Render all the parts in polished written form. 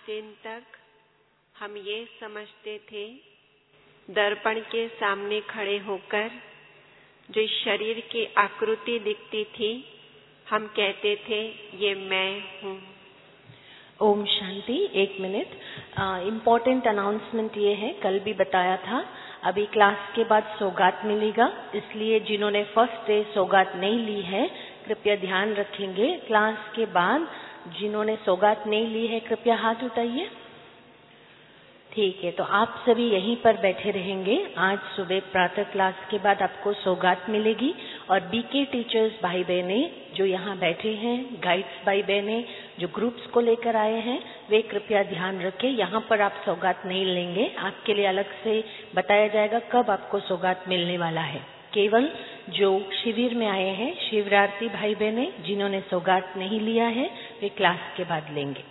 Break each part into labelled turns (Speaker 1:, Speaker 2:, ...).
Speaker 1: दिन तक हम ये समझते थे, दर्पण के सामने खड़े होकर जो शरीर की आकृति दिखती थी, हम कहते थे ये मैं हूँ।
Speaker 2: ओम शांति। 1 मिनट। इम्पोर्टेंट अनाउंसमेंट ये है, कल भी बताया था, अभी क्लास के बाद सौगात मिलेगा, इसलिए जिन्होंने फर्स्ट डे सौगात नहीं ली है कृपया ध्यान रखेंगे। क्लास के बाद जिन्होंने सौगात नहीं ली है कृपया हाथ उठाइए। ठीक है, तो आप सभी यहीं पर बैठे रहेंगे। आज सुबह प्रातः क्लास के बाद आपको सौगात मिलेगी और बीके टीचर्स भाई बहने जो यहाँ बैठे हैं, गाइड्स भाई बहने जो ग्रुप्स को लेकर आए हैं, वे कृपया ध्यान रखें, यहाँ पर आप सौगात नहीं लेंगे। आपके लिए अलग से बताया जाएगा कब आपको सौगात मिलने वाला है। केवल जो शिविर में आए हैं, शिवरार्थी भाई बहने जिन्होंने सौगात नहीं लिया है, वे क्लास के बाद लेंगे।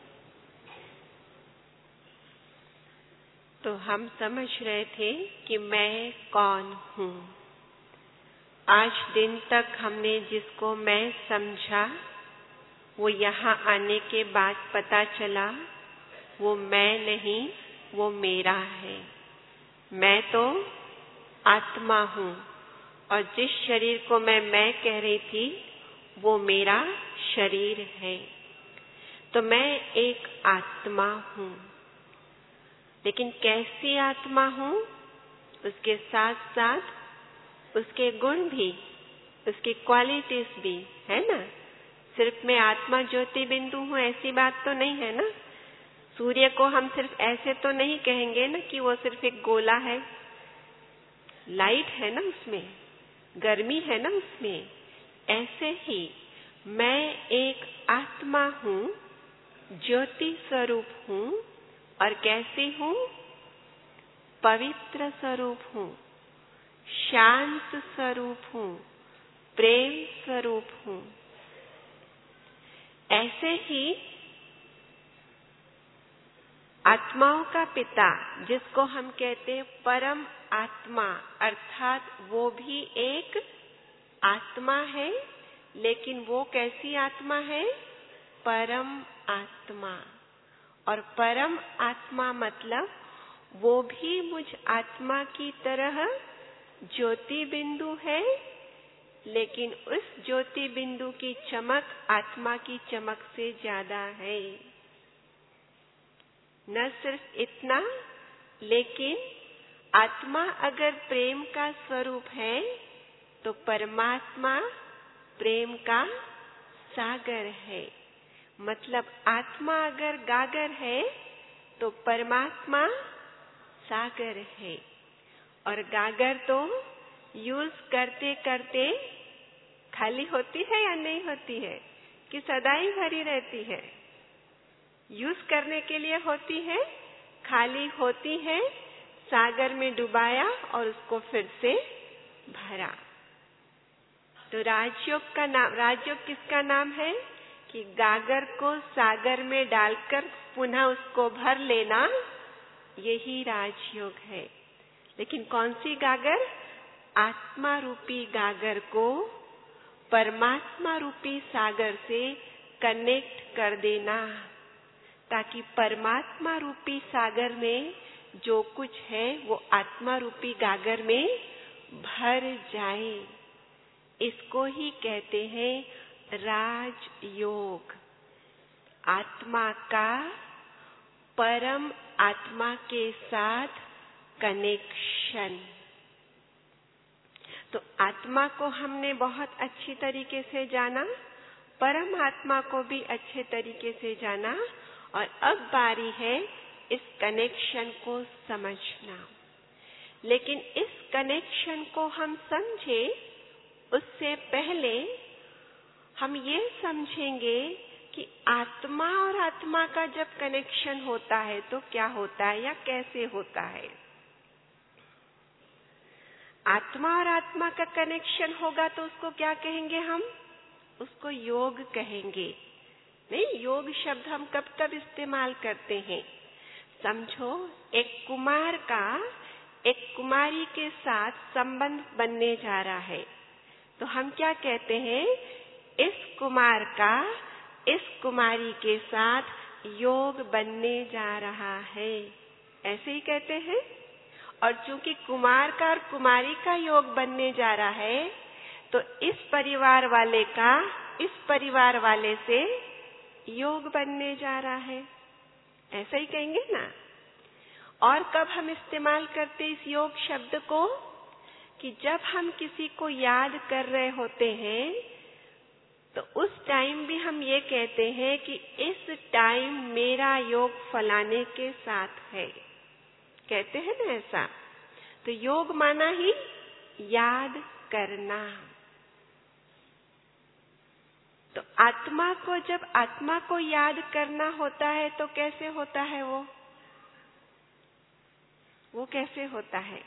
Speaker 1: तो हम समझ रहे थे कि मैं कौन हूँ। आज दिन तक हमने जिसको मैं समझा, वो यहाँ आने के बाद पता चला वो मैं नहीं, वो मेरा है। मैं तो आत्मा हूँ और जिस शरीर को मैं कह रही थी वो मेरा शरीर है। तो मैं एक आत्मा हूँ, लेकिन कैसी आत्मा हूँ, उसके साथ साथ उसके गुण भी, उसकी क्वालिटीज भी है ना। सिर्फ मैं आत्मा ज्योति बिंदु हूँ ऐसी बात तो नहीं है ना। सूर्य को हम सिर्फ ऐसे तो नहीं कहेंगे ना कि वो सिर्फ एक गोला है, लाइट है ना उसमें, गर्मी है ना उसमें। ऐसे ही मैं एक आत्मा हूँ, ज्योति स्वरूप हूँ और कैसी हूँ, पवित्र स्वरूप हूँ, शांत स्वरूप हूँ, प्रेम स्वरूप हूँ। ऐसे ही आत्माओं का पिता जिसको हम कहते हैं परम आत्मा, अर्थात वो भी एक आत्मा है, लेकिन वो कैसी आत्मा है, परम आत्मा। और परम आत्मा मतलब वो भी मुझ आत्मा की तरह ज्योति बिंदु है, लेकिन उस ज्योति बिंदु की चमक आत्मा की चमक से ज्यादा है। न सिर्फ इतना, लेकिन आत्मा अगर प्रेम का स्वरूप है तो परमात्मा प्रेम का सागर है। मतलब आत्मा अगर गागर है तो परमात्मा सागर है। और गागर तो यूज करते करते खाली होती है या नहीं होती है, कि सदा ही भरी रहती है। यूज करने के लिए होती है, खाली होती है, सागर में डुबाया और उसको फिर से भरा। तो राजयोग का नाम, राजयोग किसका नाम है कि गागर को सागर में डालकर पुनः उसको भर लेना, यही राजयोग है। लेकिन कौन सी गागर, आत्मा रूपी गागर को परमात्मा रूपी सागर से कनेक्ट कर देना, ताकि परमात्मा रूपी सागर में जो कुछ है वो आत्मा रूपी गागर में भर जाए। इसको ही कहते हैं राजयोग। आत्मा का परम आत्मा के साथ कनेक्शन। तो आत्मा को हमने बहुत अच्छी तरीके से जाना, परम आत्मा को भी अच्छे तरीके से जाना, और अब बारी है इस कनेक्शन को समझना। लेकिन इस कनेक्शन को हम समझे उससे पहले हम ये समझेंगे कि आत्मा और आत्मा का जब कनेक्शन होता है तो क्या होता है या कैसे होता है। आत्मा और आत्मा का कनेक्शन होगा तो उसको क्या कहेंगे हम, उसको योग कहेंगे। नहीं, योग शब्द हम कब कब इस्तेमाल करते हैं। समझो, एक कुमार का एक कुमारी के साथ संबंध बनने जा रहा है, तो हम क्या कहते हैं, इस कुमार का इस कुमारी के साथ योग बनने जा रहा है, ऐसे ही कहते हैं। और चूंकि कुमार का और कुमारी का योग बनने जा रहा है, तो इस परिवार वाले का इस परिवार वाले से योग बनने जा रहा है, ऐसा ही कहेंगे ना। और कब हम इस्तेमाल करते इस योग शब्द को, कि जब हम किसी को याद कर रहे होते हैं, तो उस टाइम भी हम ये कहते हैं कि इस टाइम मेरा योग फलाने के साथ है, कहते हैं ना ऐसा। तो योग माना ही याद करना। तो आत्मा को, जब आत्मा को याद करना होता है तो कैसे होता है वो कैसे होता है?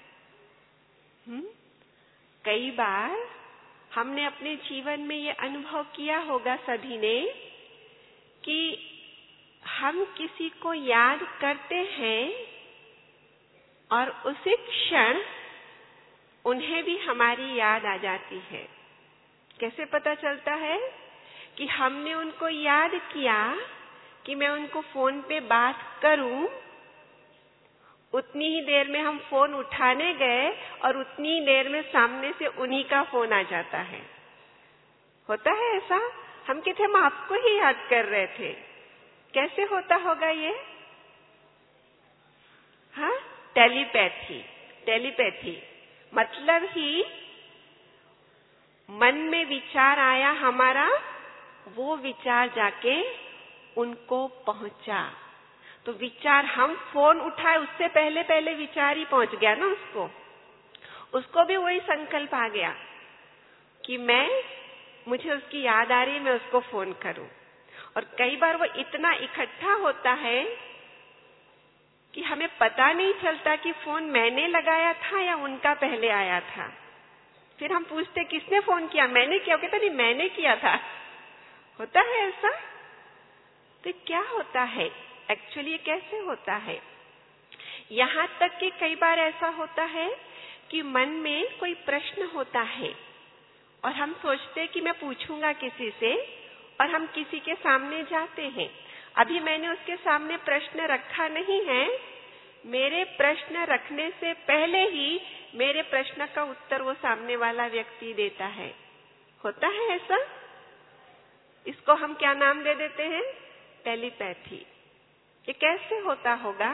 Speaker 1: कई बार हमने अपने जीवन में ये अनुभव किया होगा सभी ने, कि हम किसी को याद करते हैं और उसी क्षण उन्हें भी हमारी याद आ जाती है। कैसे पता चलता है? कि हमने उनको याद किया कि मैं उनको फोन पे बात करूं, उतनी ही देर में हम फोन उठाने गए और उतनी ही देर में सामने से उन्हीं का फोन आ जाता है। होता है ऐसा? हम कहते हम आपको ही याद कर रहे थे। कैसे होता होगा ये? हाँ, टेलीपैथी मतलब ही मन में विचार आया हमारा, वो विचार जाके उनको पहुंचा। तो विचार, हम फोन उठाए उससे पहले पहले विचार ही पहुंच गया ना उसको भी वही संकल्प आ गया कि मुझे उसकी याद आ रही है, मैं उसको फोन करूं। और कई बार वो इतना इकट्ठा होता है कि हमें पता नहीं चलता कि फोन मैंने लगाया था या उनका पहले आया था। फिर हम पूछते किसने फोन किया? मैंने किया। कहता नहीं, मैंने किया था। होता है ऐसा? तो क्या होता है एक्चुअली, कैसे होता है? यहां तक कि कई बार ऐसा होता है कि मन में कोई प्रश्न होता है और हम सोचते कि मैं पूछूंगा किसी से, और हम किसी के सामने जाते हैं। अभी मैंने उसके सामने प्रश्न रखा नहीं है, मेरे प्रश्न रखने से पहले ही मेरे प्रश्न का उत्तर वो सामने वाला व्यक्ति देता है। होता है ऐसा? इसको हम क्या नाम दे देते हैं? टेलीपैथी। ये कैसे होता होगा?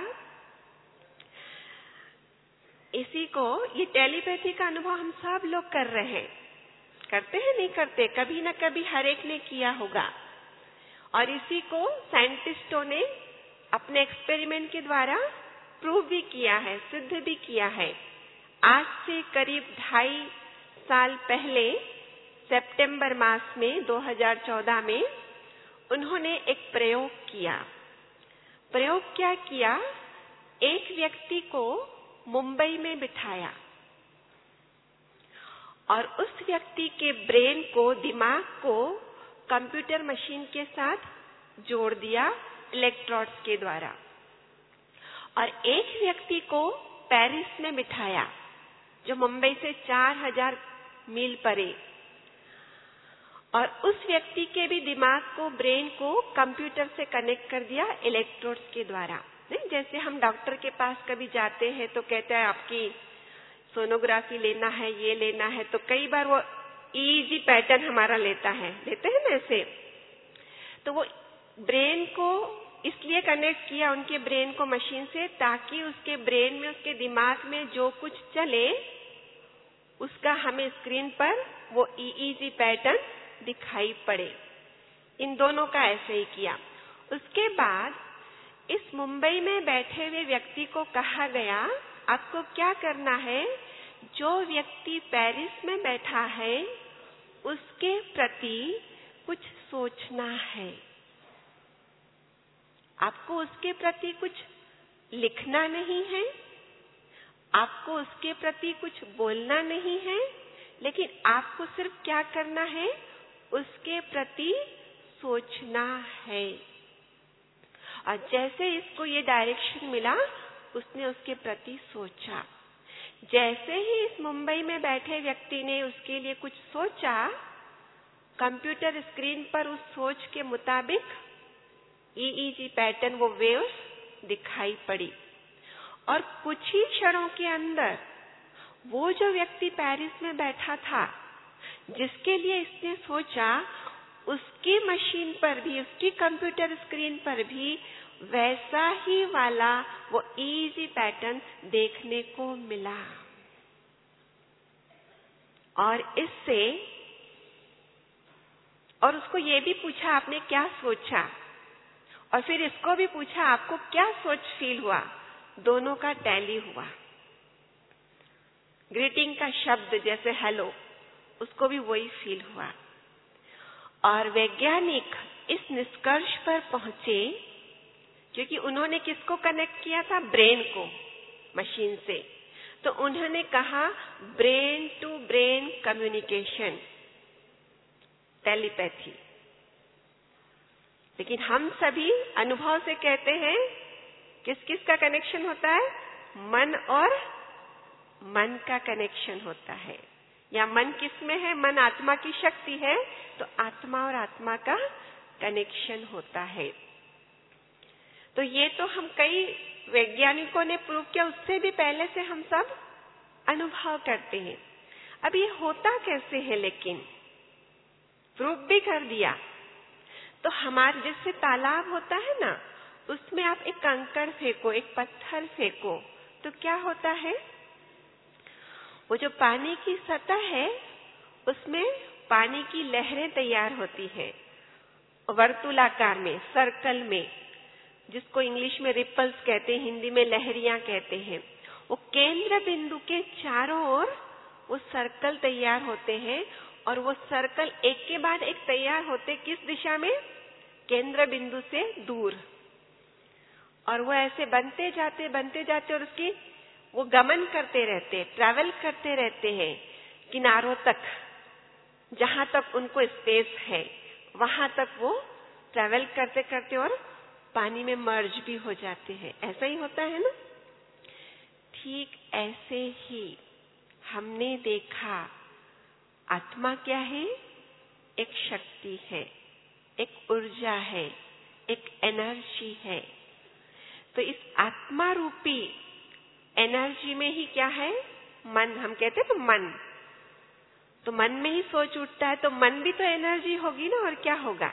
Speaker 1: ये टेलीपैथी का अनुभव हम सब लोग कर रहे हैं। करते हैं नहीं करते? कभी ना कभी हर एक ने किया होगा। और इसी को साइंटिस्टों ने अपने एक्सपेरिमेंट के द्वारा प्रूव भी किया है, सिद्ध भी किया है। आज से करीब 2.5 साल पहले सितंबर मास में 2014 में उन्होंने एक प्रयोग किया। प्रयोग क्या किया? एक व्यक्ति को मुंबई में बिठाया और उस व्यक्ति के ब्रेन को, दिमाग को कंप्यूटर मशीन के साथ जोड़ दिया इलेक्ट्रोड्स के द्वारा। और एक व्यक्ति को पेरिस में बिठाया, जो मुंबई से 4000 मील परे, और उस व्यक्ति के भी दिमाग को, ब्रेन को कंप्यूटर से कनेक्ट कर दिया इलेक्ट्रोड्स के द्वारा। नहीं, जैसे हम डॉक्टर के पास कभी जाते हैं तो कहते हैं आपकी सोनोग्राफी लेना है, ये लेना है, तो कई बार वो ईजी पैटर्न हमारा लेते हैं ना ऐसे। तो वो ब्रेन को इसलिए कनेक्ट किया, उनके ब्रेन को मशीन से, ताकि उसके ब्रेन में, उसके दिमाग में जो कुछ चले उसका हमें स्क्रीन पर वो ईईजी पैटर्न दिखाई पड़े। इन दोनों का ऐसे ही किया। उसके बाद इस मुंबई में बैठे हुए व्यक्ति को कहा गया, आपको क्या करना है, जो व्यक्ति पेरिस में बैठा है उसके प्रति कुछ सोचना है। आपको उसके प्रति कुछ लिखना नहीं है, आपको उसके प्रति कुछ बोलना नहीं है, लेकिन आपको सिर्फ क्या करना है, उसके प्रति सोचना है। और जैसे इसको ये डायरेक्शन मिला, उसने उसके प्रति सोचा। जैसे ही इस मुंबई में बैठे व्यक्ति ने उसके लिए कुछ सोचा, कंप्यूटर स्क्रीन पर उस सोच के मुताबिक EEG पैटर्न, वो वेव्स दिखाई पड़ी। और कुछ ही क्षणों के अंदर वो जो व्यक्ति पेरिस में बैठा था, जिसके लिए इसने सोचा, उसकी मशीन पर भी, उसकी कंप्यूटर स्क्रीन पर भी वैसा ही वाला वो EEG पैटर्न देखने को मिला। और इससे, और उसको ये भी पूछा आपने क्या सोचा, और फिर इसको भी पूछा आपको क्या सोच फील हुआ, दोनों का टैली हुआ। ग्रीटिंग का शब्द जैसे हेलो, उसको भी वही फील हुआ। और वैज्ञानिक इस निष्कर्ष पर पहुंचे, क्योंकि उन्होंने किसको कनेक्ट किया था, ब्रेन को मशीन से, तो उन्होंने कहा brain to brain communication, telepathy. लेकिन हम सभी अनुभव से कहते हैं किस किस का कनेक्शन होता है, मन और मन का कनेक्शन होता है। या मन किस में है, मन आत्मा की शक्ति है, तो आत्मा और आत्मा का कनेक्शन होता है। तो ये तो हम कई वैज्ञानिकों ने प्रूव किया, उससे भी पहले से हम सब अनुभव करते हैं। अब ये होता कैसे है, लेकिन प्रूव भी कर दिया। तो हमारे जैसे तालाब होता है ना, उसमें आप एक कंकड़ फेंको, एक पत्थर फेंको, तो क्या होता है, वो जो पानी की सतह है उसमें पानी की लहरें तैयार होती हैं, वर्तुलाकार में, सर्कल में, जिसको इंग्लिश में रिपल्स कहते हैं, हिंदी में लहरियां कहते हैं। वो केंद्र बिंदु के चारों ओर वो सर्कल तैयार होते हैं, और वो सर्कल एक के बाद एक तैयार होते किस दिशा में, केंद्र बिंदु से दूर। और वो ऐसे बनते जाते और उसकी वो गमन करते रहते, ट्रैवल करते रहते हैं किनारों तक, जहां तक उनको स्पेस है वहां तक वो ट्रैवल करते करते और पानी में मर्ज भी हो जाते हैं। ऐसा ही होता है ना। ठीक ऐसे ही हमने देखा आत्मा क्या है, एक शक्ति है, एक ऊर्जा है, एक एनर्जी है। तो इस आत्मा रूपी एनर्जी में ही क्या है, मन। हम कहते हैं तो मन, तो मन में ही सोच उठता है, तो मन भी तो एनर्जी होगी ना, और क्या होगा।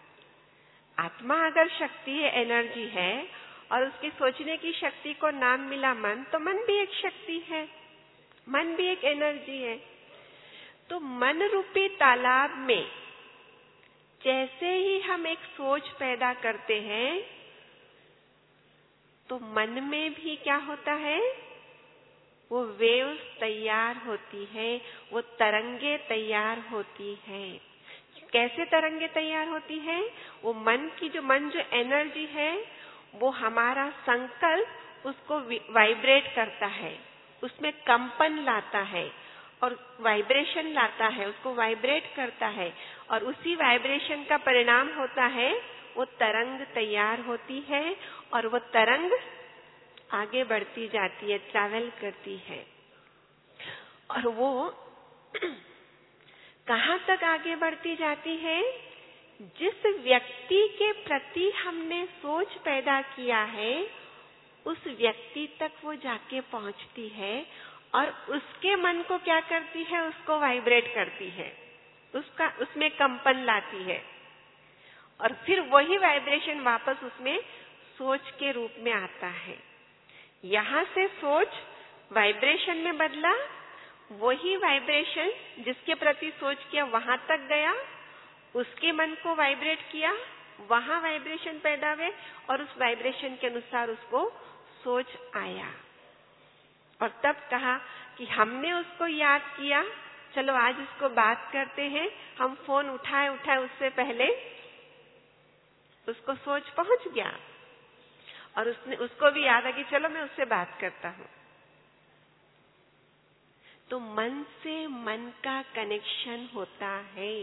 Speaker 1: आत्मा अगर शक्ति है, एनर्जी है, और उसकी सोचने की शक्ति को नाम मिला मन, तो मन भी एक शक्ति है, मन भी एक एनर्जी है। तो मन रूपी तालाब में जैसे ही हम एक सोच पैदा करते हैं, तो मन में भी क्या होता है, वो वेव्स तैयार होती है, वो तरंगे तैयार होती है। कैसे तरंगे तैयार होती है, वो मन जो एनर्जी है, वो हमारा संकल्प उसको वाइब्रेट करता है, उसमें कंपन लाता है और वाइब्रेशन लाता है, उसको वाइब्रेट करता है, और उसी वाइब्रेशन का परिणाम होता है वो तरंग तैयार होती है, और वो तरंग आगे बढ़ती जाती है, ट्रैवल करती है। और वो कहां तक आगे बढ़ती जाती है, जिस व्यक्ति के प्रति हमने सोच पैदा किया है, उस व्यक्ति तक वो जाके पहुंचती है, और उसके मन को क्या करती है, उसको वाइब्रेट करती है, उसमें कंपन लाती है, और फिर वही वाइब्रेशन वापस उसमें सोच के रूप में आता है। यहां से सोच वाइब्रेशन में बदला, वही वाइब्रेशन जिसके प्रति सोच किया वहां तक गया, उसके मन को वाइब्रेट किया, वहां वाइब्रेशन पैदा हुए, और उस वाइब्रेशन के अनुसार उसको सोच आया। और तब कहा कि हमने उसको याद किया, चलो आज उसको बात करते हैं। हम फोन उठाए उससे पहले उसको सोच पहुंच गया, और उसको भी याद है कि चलो मैं उससे बात करता हूं। तो मन से मन का कनेक्शन होता है।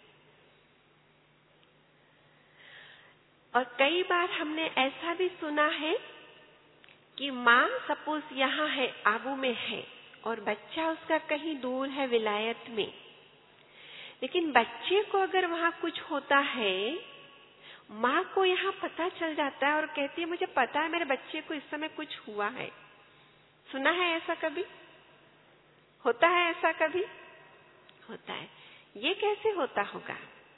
Speaker 1: और कई बार हमने ऐसा भी सुना है कि माँ सपोज यहाँ है, आबू में है, और बच्चा उसका कहीं दूर है विलायत में, लेकिन बच्चे को अगर वहां कुछ होता है, माँ को यहाँ पता चल जाता है और कहती है मुझे पता है मेरे बच्चे को इस समय कुछ हुआ है। सुना है ऐसा कभी? होता है ऐसा कभी? होता है। ये कैसे होता होगा?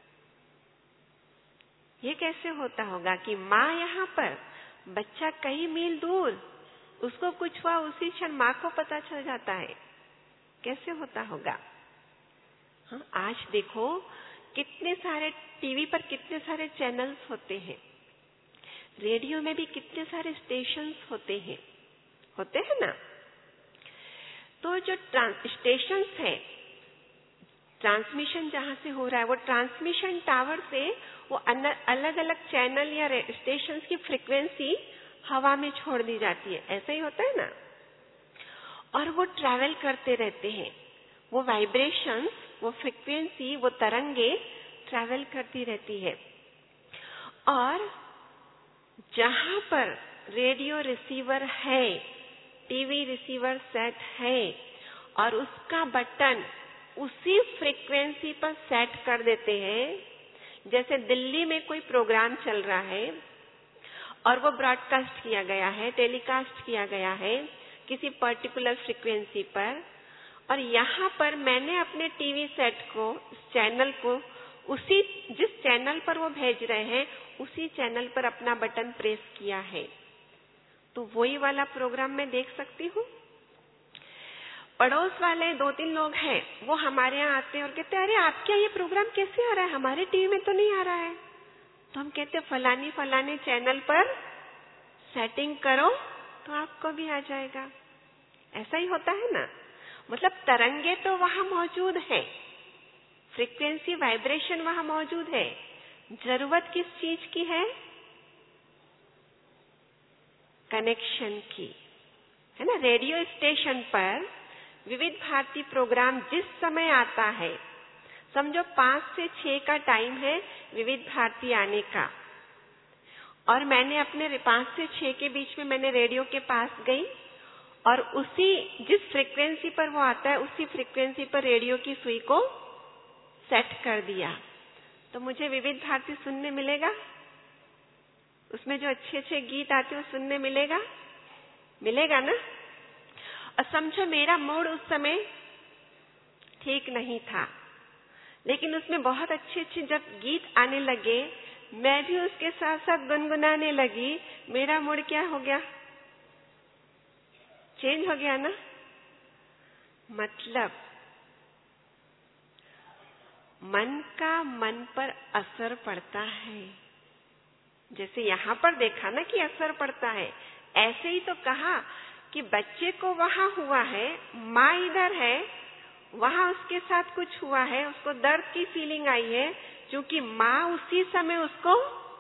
Speaker 1: ये कैसे होता होगा कि माँ यहाँ पर, बच्चा कई मील दूर, उसको कुछ हुआ उसी क्षण माँ को पता चल जाता है। कैसे होता होगा? हाँ, आज देखो कितने सारे टीवी पर कितने सारे चैनल्स होते हैं, रेडियो में भी कितने सारे स्टेशंस होते हैं ना। तो जो स्टेशंस है, ट्रांसमिशन जहां से हो रहा है, वो ट्रांसमिशन टावर से वो अलग अलग चैनल या स्टेशंस की फ्रीक्वेंसी हवा में छोड़ दी जाती है। ऐसा ही होता है ना। और वो ट्रैवल करते रहते हैं, वो वाइब्रेशंस, वो फ्रीक्वेंसी, वो तरंगे ट्रैवल करती रहती है। और जहां पर रेडियो रिसीवर है, टीवी रिसीवर सेट है और उसका बटन उसी फ्रीक्वेंसी पर सेट कर देते हैं। जैसे दिल्ली में कोई प्रोग्राम चल रहा है और वो ब्रॉडकास्ट किया गया है, टेलीकास्ट किया गया है किसी पर्टिकुलर फ्रीक्वेंसी पर, और यहाँ पर मैंने अपने टीवी सेट को, चैनल को, उसी जिस चैनल पर वो भेज रहे हैं उसी चैनल पर अपना बटन प्रेस किया है, तो वही वाला प्रोग्राम मैं देख सकती हूँ। पड़ोस वाले 2-3 लोग हैं, वो हमारे यहाँ आते हैं और कहते हैं अरे आपके यहाँ ये प्रोग्राम कैसे आ रहा है, हमारे टीवी में तो नहीं आ रहा है। तो हम कहते हैं फलानी चैनल पर सेटिंग करो तो आपको भी आ जाएगा। ऐसा ही होता है ना। मतलब तरंगे तो वहां मौजूद है, फ्रीक्वेंसी, वाइब्रेशन वहां मौजूद है। जरूरत किस चीज की है? कनेक्शन की, है ना। रेडियो स्टेशन पर विविध भारती प्रोग्राम जिस समय आता है, समझो 5 से 6 का टाइम है विविध भारती आने का, और मैंने अपने 5 से 6 के बीच में मैंने रेडियो के पास गई और उसी जिस फ्रीक्वेंसी पर वो आता है उसी फ्रीक्वेंसी पर रेडियो की सुई को सेट कर दिया, तो मुझे विविध भारती सुनने मिलेगा। उसमें जो अच्छे अच्छे गीत आते हैं वो सुनने मिलेगा ना। और समझो मेरा मूड उस समय ठीक नहीं था, लेकिन उसमें बहुत अच्छे अच्छे जब गीत आने लगे, मैं भी उसके साथ साथ गुनगुनाने लगी, मेरा मूड क्या हो गया? चेंज हो गया ना। मतलब मन का मन पर असर पड़ता है। जैसे यहाँ पर देखा ना कि असर पड़ता है, ऐसे ही तो कहा कि बच्चे को वहां हुआ है, माँ इधर है, वहां उसके साथ कुछ हुआ है, उसको दर्द की फीलिंग आई है, क्योंकि माँ उसी समय उसको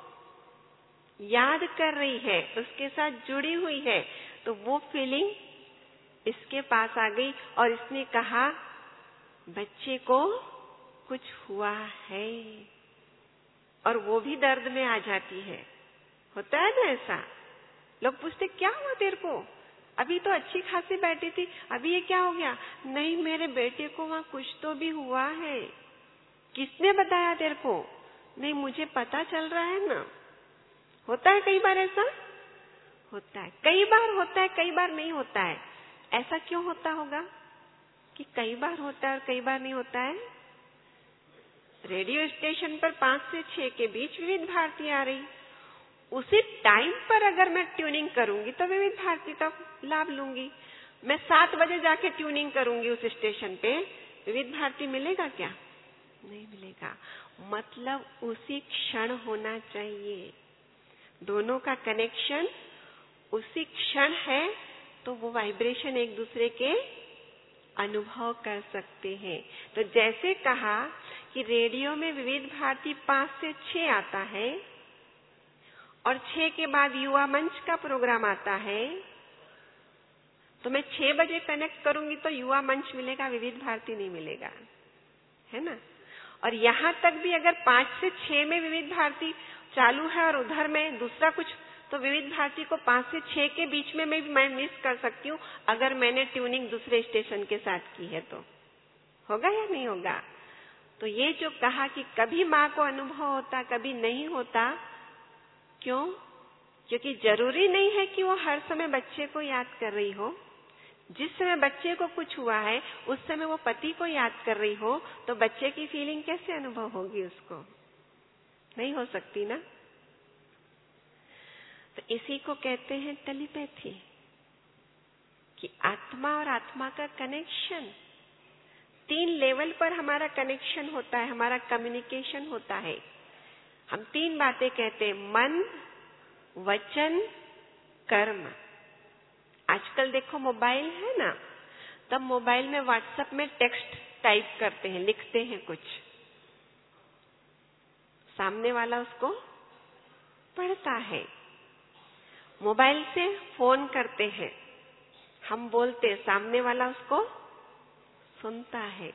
Speaker 1: याद कर रही है, उसके साथ जुड़ी हुई है, तो वो फीलिंग इसके पास आ गई और इसने कहा बच्चे को कुछ हुआ है, और वो भी दर्द में आ जाती है। होता है ना ऐसा। लोग पूछते क्या हुआ तेरे को, अभी तो अच्छी खासी बैठी थी, अभी ये क्या हो गया? नहीं, मेरे बेटे को वहां कुछ तो भी हुआ है। किसने बताया तेरे को? नहीं, मुझे पता चल रहा है ना। होता है कई बार ऐसा। होता है, कई बार होता है, कई बार नहीं होता है। ऐसा क्यों होता होगा कि कई बार होता है और कई बार नहीं होता है? रेडियो स्टेशन पर 5 से 6 के बीच विविध भारती आ रही, उसी टाइम पर अगर मैं ट्यूनिंग करूंगी तो विविध भारती का लाभ लूंगी। मैं 7 बजे जाके ट्यूनिंग करूंगी उस स्टेशन पे, विविध भारती मिलेगा क्या? नहीं मिलेगा। मतलब उसी क्षण होना चाहिए, दोनों का कनेक्शन उसी क्षण है, तो वो वाइब्रेशन एक दूसरे के अनुभव कर सकते हैं। तो जैसे कहा कि रेडियो में विविध भारती 5 से 6 आता है और 6 के बाद युवा मंच का प्रोग्राम आता है, तो मैं 6 बजे कनेक्ट करूंगी तो युवा मंच मिलेगा, विविध भारती नहीं मिलेगा, है ना। और यहां तक भी अगर 5 से 6 में विविध भारती चालू है और उधर में दूसरा कुछ, तो विविध भारती को 5 से 6 के बीच में मैं मिस कर सकती हूँ अगर मैंने ट्यूनिंग दूसरे स्टेशन के साथ की है। तो होगा या नहीं होगा? तो ये जो कहा कि कभी माँ को अनुभव होता, कभी नहीं होता, क्यों? क्योंकि जरूरी नहीं है कि वो हर समय बच्चे को याद कर रही हो। जिस समय बच्चे को कुछ हुआ है उस समय वो पति को याद कर रही हो, तो बच्चे की फीलिंग कैसे अनुभव होगी उसको? नहीं हो सकती ना। तो इसी को कहते हैं टेलीपैथी, कि आत्मा और आत्मा का कनेक्शन, 3 लेवल पर हमारा कनेक्शन होता है, हमारा कम्युनिकेशन होता है। हम 3 बातें कहते हैं, मन, वचन, कर्म। आजकल देखो मोबाइल है ना, तब मोबाइल में व्हाट्सएप में टेक्स्ट टाइप करते हैं, लिखते हैं कुछ, सामने वाला उसको पढ़ता है। मोबाइल से फोन करते हैं, हम बोलते, सामने वाला उसको सुनता है।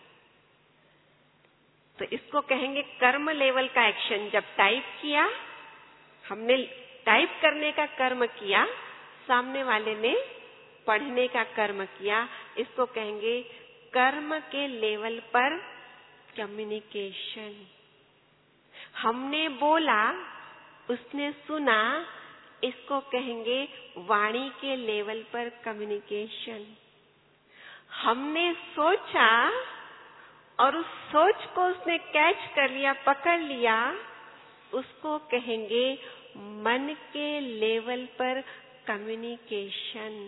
Speaker 1: तो इसको कहेंगे कर्म लेवल का एक्शन। जब टाइप किया, हमने टाइप करने का कर्म किया, सामने वाले ने पढ़ने का कर्म किया, इसको कहेंगे कर्म के लेवल पर कम्युनिकेशन। हमने बोला, उसने सुना, इसको कहेंगे वाणी के लेवल पर कम्युनिकेशन। हमने सोचा और उस सोच को उसने कैच कर लिया, पकड़ लिया, उसको कहेंगे मन के लेवल पर कम्युनिकेशन।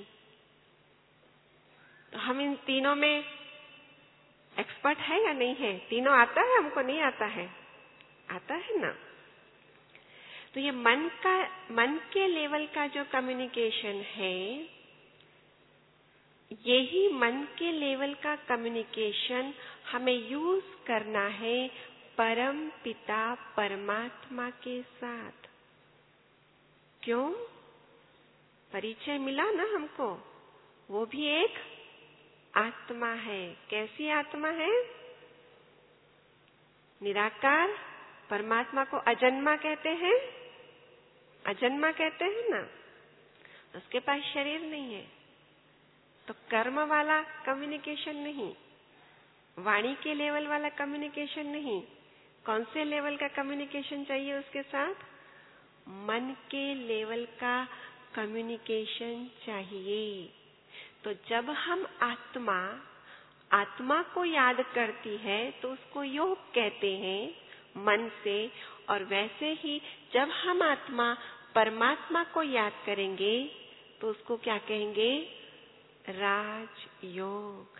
Speaker 1: तो हम इन तीनों में एक्सपर्ट है या नहीं है? तीनों आता है हमको? नहीं आता है? आता है ना। तो ये मन के लेवल का जो कम्युनिकेशन है, यही मन के लेवल का कम्युनिकेशन हमें यूज करना है परम पिता परमात्मा के साथ। क्यों? परिचय मिला ना हमको, वो भी एक आत्मा है। कैसी आत्मा है? निराकार। परमात्मा को अजन्मा कहते हैं, अजन्मा कहते हैं ना। उसके पास शरीर नहीं है, तो कर्म वाला कम्युनिकेशन नहीं, वाणी के लेवल वाला कम्युनिकेशन नहीं। कौन से लेवल का कम्युनिकेशन चाहिए उसके साथ? मन के लेवल का कम्युनिकेशन चाहिए। तो जब हम आत्मा को याद करती है तो उसको योग कहते हैं मन से, और वैसे ही जब हम आत्मा परमात्मा को याद करेंगे तो उसको क्या कहेंगे? राजयोग।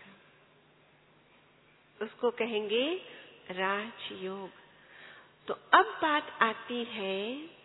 Speaker 1: उसको कहेंगे राजयोग। तो अब बात आती है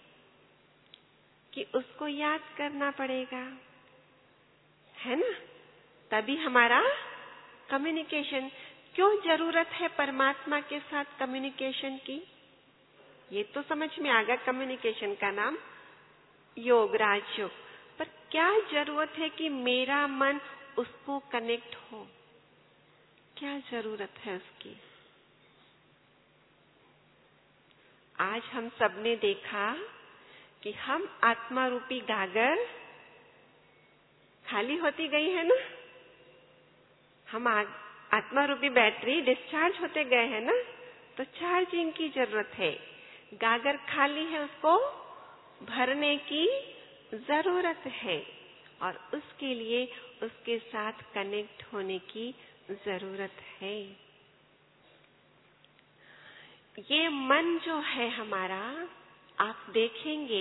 Speaker 1: कि उसको याद करना पड़ेगा, है ना, तभी हमारा कम्युनिकेशन। क्यों जरूरत है परमात्मा के साथ कम्युनिकेशन की? ये तो समझ में आ गया, कम्युनिकेशन का नाम योग, राजयोग। पर क्या जरूरत है कि मेरा मन उसको कनेक्ट हो? क्या जरूरत है उसकी? आज हम सबने देखा कि हम आत्मा रूपी गागर खाली होती गई है ना, हम आत्मा रूपी बैटरी डिस्चार्ज होते गए हैं ना, तो चार्जिंग की जरूरत है। गागर खाली है, उसको भरने की जरूरत है, और उसके लिए उसके साथ कनेक्ट होने की जरूरत है। ये मन जो है हमारा, आप देखेंगे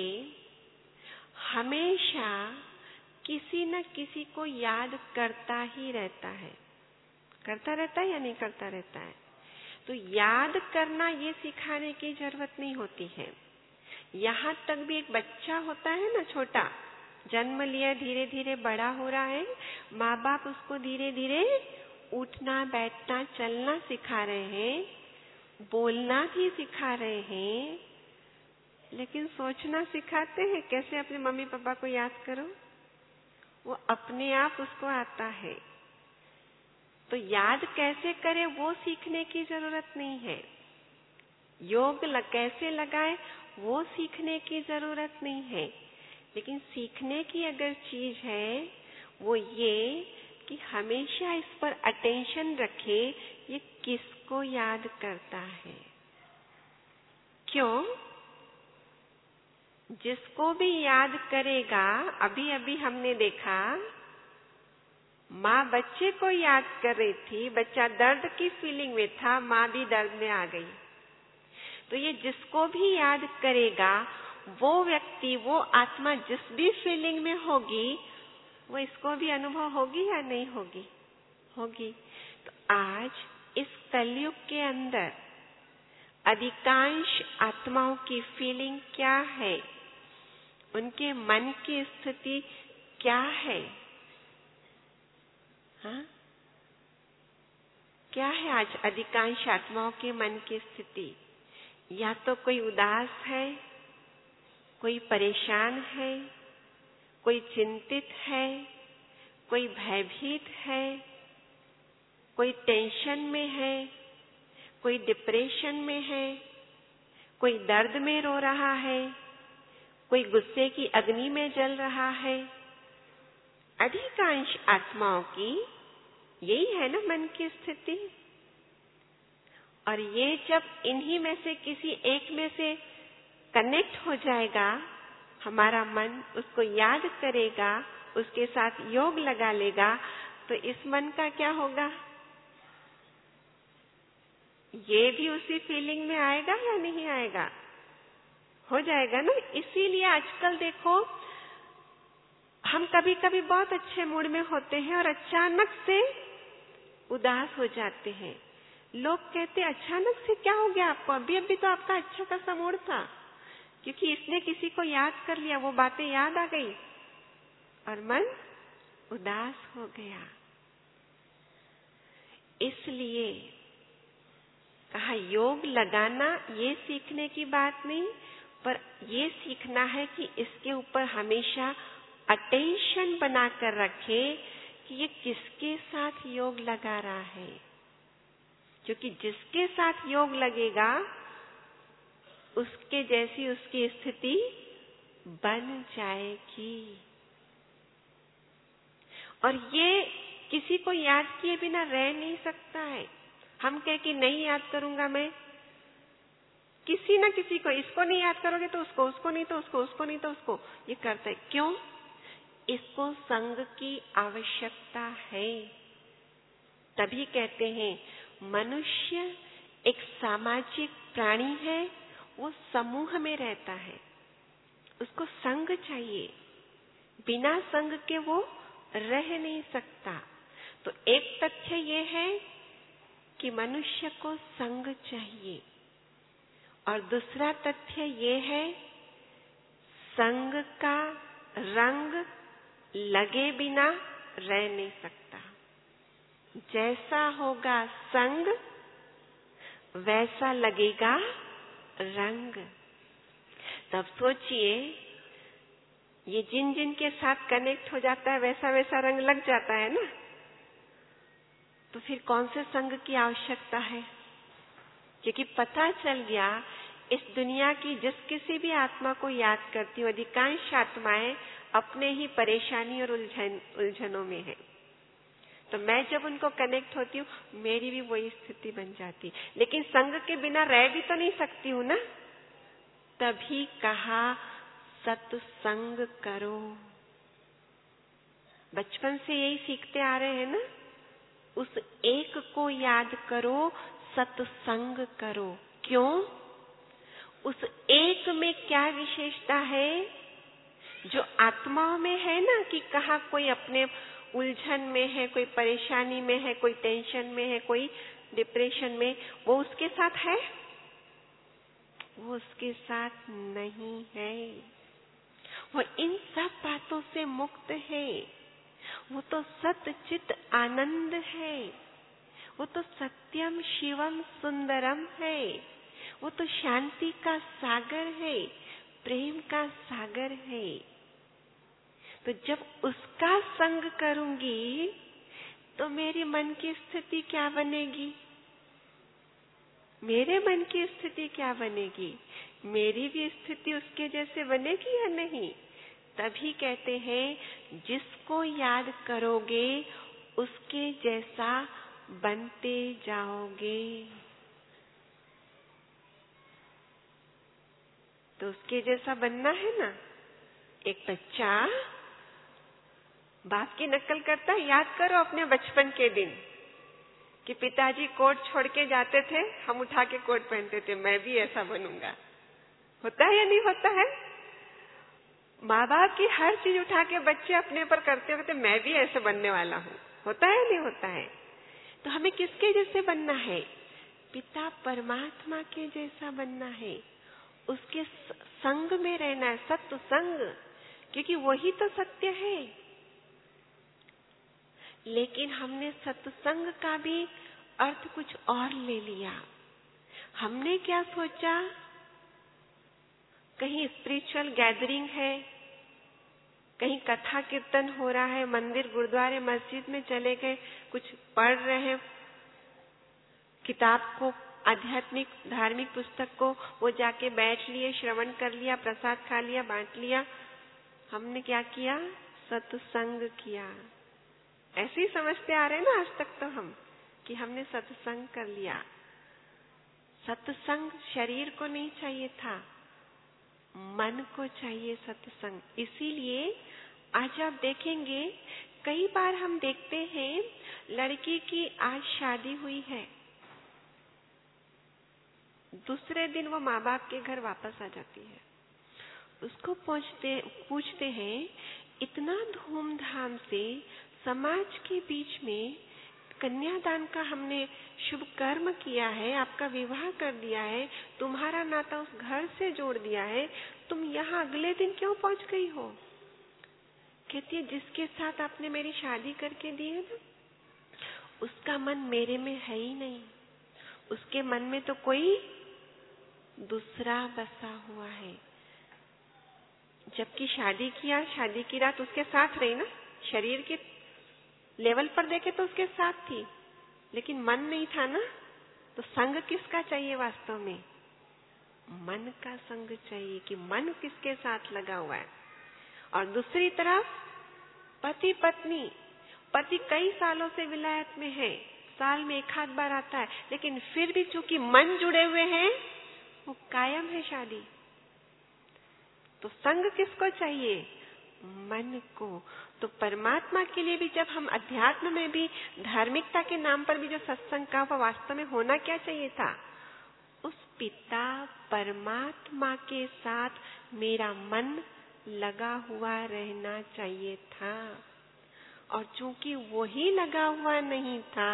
Speaker 1: हमेशा किसी न किसी को याद करता ही रहता है। करता रहता है या नहीं करता रहता है? तो याद करना ये सिखाने की जरूरत नहीं होती है। यहाँ तक भी एक बच्चा होता है ना, छोटा, जन्म लिया, धीरे धीरे बड़ा हो रहा है, माँ बाप उसको धीरे धीरे उठना, बैठना, चलना सिखा रहे हैं, बोलना भी सिखा रहे हैं, लेकिन सोचना सिखाते हैं कैसे अपने मम्मी पापा को याद करो। वो अपने आप उसको आता है। तो याद कैसे करें वो सीखने की जरूरत नहीं है। योग कैसे लगाए वो सीखने की जरूरत नहीं है। लेकिन सीखने की अगर चीज है वो ये कि हमेशा इस पर अटेंशन रखे, ये किसको याद करता है, क्यों? जिसको भी याद करेगा, अभी अभी हमने देखा माँ बच्चे को याद कर रही थी, बच्चा दर्द की फीलिंग में था, माँ भी दर्द में आ गई। तो ये जिसको भी याद करेगा, वो व्यक्ति, वो आत्मा जिस भी फीलिंग में होगी, वो इसको भी अनुभव होगी या नहीं होगी? होगी। तो आज इस कलयुग के अंदर अधिकांश आत्माओं की फीलिंग क्या है, उनके मन की स्थिति क्या है? हाँ? क्या है आज अधिकांश आत्माओं के मन की स्थिति? या तो कोई उदास है, कोई परेशान है, कोई चिंतित है, कोई भयभीत है, कोई टेंशन में है, कोई डिप्रेशन में है, कोई दर्द में रो रहा है, कोई गुस्से की अग्नि में जल रहा है। अधिकांश आत्माओं की यही है ना मन की स्थिति। और ये जब इन्हीं में से किसी एक में से कनेक्ट हो जाएगा, हमारा मन उसको याद करेगा, उसके साथ योग लगा लेगा, तो इस मन का क्या होगा? ये भी उसी फीलिंग में आएगा या नहीं आएगा? हो जाएगा ना। इसीलिए आजकल देखो, हम कभी कभी बहुत अच्छे मूड में होते हैं और अचानक से उदास हो जाते हैं। लोग कहते अचानक से क्या हो गया आपको? अभी अभी तो आपका अच्छा खासा मूड था, क्योंकि इसने किसी को याद कर लिया, वो बातें याद आ गई और मन उदास हो गया। इसलिए कहा योग लगाना ये सीखने की बात नहीं, पर ये सीखना है कि इसके ऊपर हमेशा अटेंशन बनाकर रखे कि ये किसके साथ योग लगा रहा है। क्योंकि जिसके साथ योग लगेगा, उसके जैसी उसकी स्थिति बन जाएगी। और ये किसी को याद किए बिना रह नहीं सकता है। हम कह कि नहीं याद करूंगा मैं, किसी ना किसी को, इसको नहीं याद करोगे तो उसको, उसको नहीं तो उसको, उसको नहीं तो उसको, ये करते हैं। क्यों? इसको संग की आवश्यकता है। तभी कहते हैं मनुष्य एक सामाजिक प्राणी है, वो समूह में रहता है, उसको संग चाहिए, बिना संग के वो रह नहीं सकता। तो एक तथ्य ये है कि मनुष्य को संग चाहिए, और दूसरा तथ्य ये है संग का रंग लगे बिना रह नहीं सकता। जैसा होगा संग, वैसा लगेगा रंग। तब सोचिए, ये जिन जिन के साथ कनेक्ट हो जाता है, वैसा वैसा रंग लग जाता है ना। तो फिर कौन से संग की आवश्यकता है? क्योंकि पता चल गया, इस दुनिया की जिस किसी भी आत्मा को याद करती हूँ, अधिकांश आत्माएं अपने ही परेशानी और उलझनों में है। तो मैं जब उनको कनेक्ट होती हूँ, मेरी भी वही स्थिति बन जाती। लेकिन संग के बिना रह भी तो नहीं सकती हूँ ना। तभी कहा सत्संग करो। बचपन से यही सीखते आ रहे हैं ना, उस एक को याद करो, सत्संग करो। क्यों? उस एक में क्या विशेषता है जो आत्माओं में है ना, कि कहा कोई अपने उलझन में है, कोई परेशानी में है, कोई टेंशन में है, कोई डिप्रेशन में, वो उसके साथ है? वो उसके साथ नहीं है। वो इन सब बातों से मुक्त है। वो तो सत चित आनंद है। वो तो सत्यम शिवम सुंदरम है। वो तो शांति का सागर है, प्रेम का सागर है। तो जब उसका संग करूंगी, तो मेरी मन की स्थिति क्या बनेगी? मेरे मन की स्थिति क्या बनेगी? मेरी भी स्थिति उसके जैसे बनेगी या नहीं? तभी कहते हैं जिसको याद करोगे, उसके जैसा बनते जाओगे। तो उसके जैसा बनना है ना। एक बच्चा बाप की नकल करता है। याद करो अपने बचपन के दिन कि पिताजी कोट छोड़ के जाते थे, हम उठा के कोट पहनते थे, मैं भी ऐसा बनूंगा। होता है या नहीं होता है? माँ बाप की हर चीज उठा के बच्चे अपने पर करते होते, मैं भी ऐसे बनने वाला हूँ। होता है या नहीं होता है? तो हमें किसके जैसे बनना है? पिता परमात्मा के जैसा बनना है। उसके संग में रहना है, सत्य संग, क्योंकि वही तो सत्य है। लेकिन हमने सत्संग का भी अर्थ कुछ और ले लिया। हमने क्या सोचा, कहीं स्पिरिचुअल गैदरिंग है, कहीं कथा कीर्तन हो रहा है, मंदिर गुरुद्वारे मस्जिद में चले गए, कुछ पढ़ रहे हैं किताब को, आध्यात्मिक धार्मिक पुस्तक को, वो जाके बैठ लिए, श्रवण कर लिया, प्रसाद खा लिया, बांट लिया। हमने क्या किया? सत्संग किया। ऐसे ही समझते आ रहे हैं ना आज तक तो हम, कि हमने सत्संग कर लिया। सत्संग शरीर को नहीं चाहिए था, मन को चाहिए सत्संग। इसीलिए आज आप देखेंगे, कई बार हम देखते हैं लड़की की आज शादी हुई है, दूसरे दिन वो माँ बाप के घर वापस आ जाती है। उसको पूछते हैं, इतना धूमधाम से समाज के बीच में कन्यादान का हमने शुभ कर्म किया है, आपका विवाह कर दिया है, तुम्हारा नाता उस घर से जोड़ दिया है, तुम यहाँ अगले दिन क्यों पहुंच गई हो? कहती है, जिसके साथ आपने मेरी शादी करके दी है ना, उसका मन मेरे में है ही नहीं, उसके मन में तो कोई दूसरा बसा हुआ है। जबकि शादी की रात उसके साथ रही ना, शरीर के लेवल पर देखे तो उसके साथ थी, लेकिन मन नहीं था ना। तो संग किसका चाहिए वास्तव में? मन का संग चाहिए, कि मन किसके साथ लगा हुआ है। और दूसरी तरफ पति पत्नी, पति कई सालों से विलायत में है, साल में एक आध बार आता है, लेकिन फिर भी चूंकि मन जुड़े हुए हैं, वो कायम है शादी। तो संग किसको चाहिए? मन को। तो परमात्मा के लिए भी जब हम अध्यात्म में भी धार्मिकता के नाम पर भी जो सत्संग का, वो वास्तव में होना क्या चाहिए था? उस पिता परमात्मा के साथ मेरा मन लगा हुआ रहना चाहिए था। और चूंकि वही लगा हुआ नहीं था,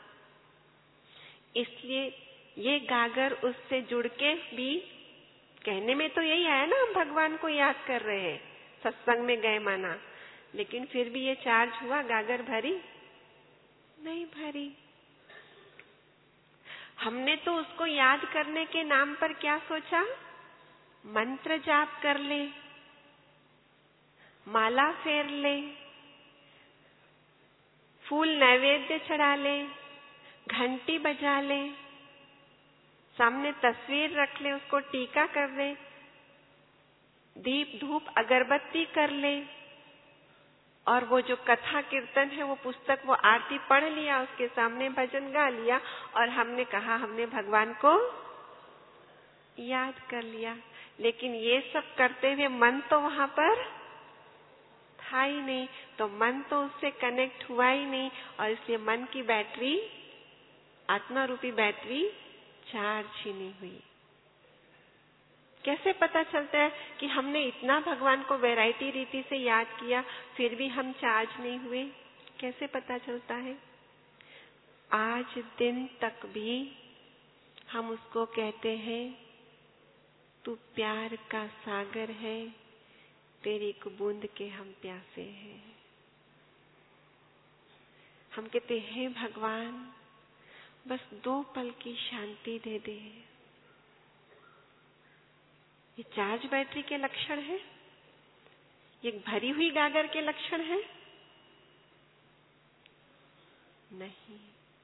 Speaker 1: इसलिए ये गागर उससे जुड़ के भी, कहने में तो यही आया ना, हम भगवान को याद कर रहे हैं, सत्संग में गए माना, लेकिन फिर भी ये चार्ज हुआ, गागर भरी नहीं भरी। हमने तो उसको याद करने के नाम पर क्या सोचा? मंत्र जाप कर ले, माला फेर ले, फूल नैवेद्य चढ़ा ले, घंटी बजा ले, सामने तस्वीर रख ले, उसको टीका कर ले, दीप धूप अगरबत्ती कर ले, और वो जो कथा कीर्तन है, वो पुस्तक, वो आरती पढ़ लिया, उसके सामने भजन गा लिया, और हमने कहा हमने भगवान को याद कर लिया। लेकिन ये सब करते हुए मन तो वहां पर था ही नहीं, तो मन तो उससे कनेक्ट हुआ ही नहीं, और इसलिए मन की बैटरी, आत्मा रूपी बैटरी चार्ज ही नहीं हुई। कैसे पता चलता है कि हमने इतना भगवान को वैरायटी रीति से याद किया, फिर भी हम चार्ज नहीं हुए? कैसे पता चलता है? आज दिन तक भी हम उसको कहते हैं, तू प्यार का सागर है, तेरी एक बूंद के हम प्यासे हैं। हम कहते हैं, भगवान बस 2 पल की शांति दे दे। ये चार्ज बैटरी के लक्षण है? ये भरी हुई गागर के लक्षण है? नहीं।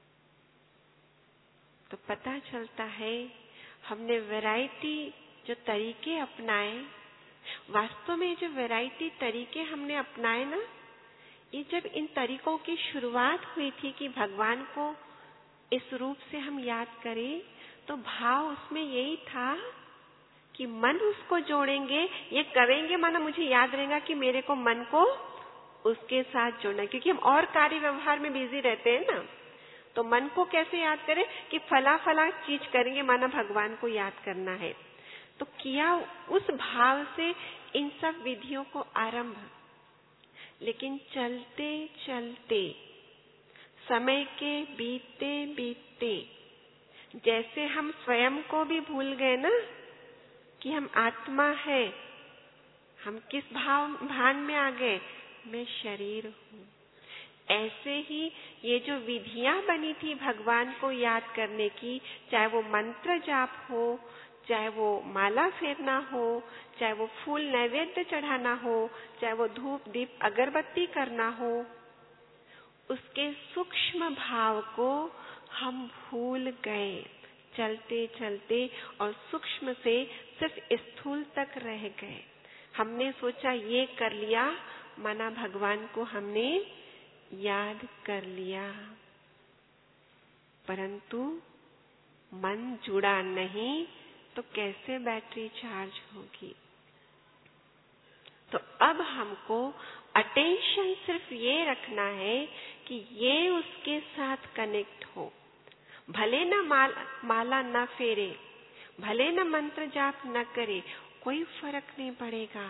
Speaker 1: तो पता चलता है हमने वैरायटी जो तरीके अपनाए, वास्तव में जो वैरायटी तरीके हमने अपनाए ना, ये जब इन तरीकों की शुरुआत हुई थी कि भगवान को इस रूप से हम याद करें, तो भाव उसमें यही था कि मन उसको जोड़ेंगे, ये करेंगे माना मुझे याद रहेगा कि मेरे को मन को उसके साथ जोड़ना, क्योंकि हम और कार्य व्यवहार में बिजी रहते हैं ना। तो मन को कैसे याद करें कि फला फला चीज करेंगे माना भगवान को याद करना है। तो किया उस भाव से इन सब विधियों को आरंभ। लेकिन चलते चलते समय के बीतते बीतते जैसे हम स्वयं को भी भूल गए ना कि हम आत्मा है, हम किस भान में आ गए, मैं शरीर हूँ। ऐसे ही ये जो विधियां बनी थी भगवान को याद करने की, चाहे वो मंत्र जाप हो, चाहे वो माला फेरना हो, चाहे वो फूल नैवेद्य चढ़ाना हो, चाहे वो धूप दीप अगरबत्ती करना हो, उसके सूक्ष्म भाव को हम भूल गए चलते चलते, और सूक्ष्म से सिर्फ स्थूल तक रह गए। हमने सोचा ये कर लिया माना भगवान को हमने याद कर लिया, परंतु मन जुड़ा नहीं तो कैसे बैटरी चार्ज होगी। तो अब हमको अटेंशन सिर्फ ये रखना है कि ये उसके साथ कनेक्ट हो। भले ना माला ना फेरे, भले ना मंत्र जाप न करे, कोई फर्क नहीं पड़ेगा,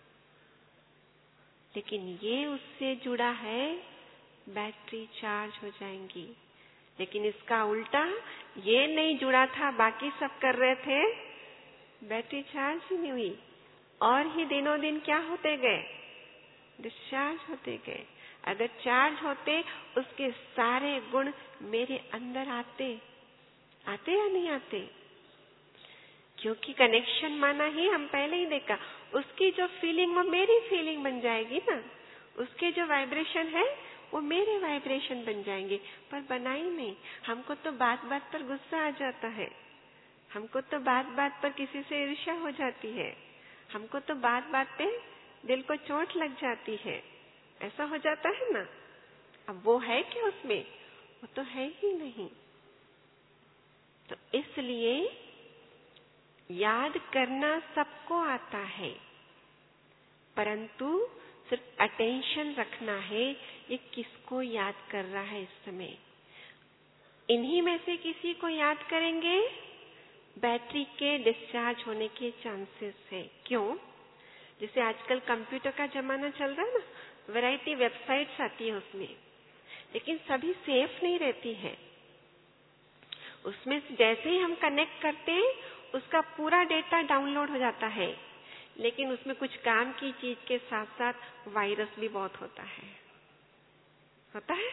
Speaker 1: लेकिन ये उससे जुड़ा है, बैटरी चार्ज हो जाएंगी। लेकिन इसका उल्टा, ये नहीं जुड़ा था, बाकी सब कर रहे थे, बैटरी चार्ज ही नहीं हुई, और ही दिनों दिन क्या होते गए, डिस्चार्ज होते गए। अगर चार्ज होते, उसके सारे गुण मेरे अंदर आते या नहीं आते? क्योंकि कनेक्शन माना ही हम पहले ही देखा, उसकी जो फीलिंग वो मेरी फीलिंग बन जाएगी ना, उसके जो वाइब्रेशन है वो मेरे वाइब्रेशन बन जाएंगे। पर बना ही नहीं। हमको तो बात बात पर गुस्सा आ जाता है, हमको तो बात बात पर किसी से ईर्ष्या हो जाती है, हमको तो बात बात पे दिल को चोट लग जाती है, ऐसा हो जाता है ना। अब वो है क्या उसमें? वो तो है ही नहीं। तो इसलिए याद करना सबको आता है, परंतु सिर्फ अटेंशन रखना है, ये किसको याद कर रहा है इस समय। इन्हीं में से किसी को याद करेंगे, बैटरी के डिस्चार्ज होने के चांसेस है। क्यों? जैसे आजकल कंप्यूटर का जमाना चल रहा है ना, वैरायटी वेबसाइट्स आती है उसमें, लेकिन सभी सेफ नहीं रहती है। उसमें जैसे ही हम कनेक्ट करते हैं, उसका पूरा डेटा डाउनलोड हो जाता है, लेकिन उसमें कुछ काम की चीज के साथ साथ वायरस भी बहुत होता है।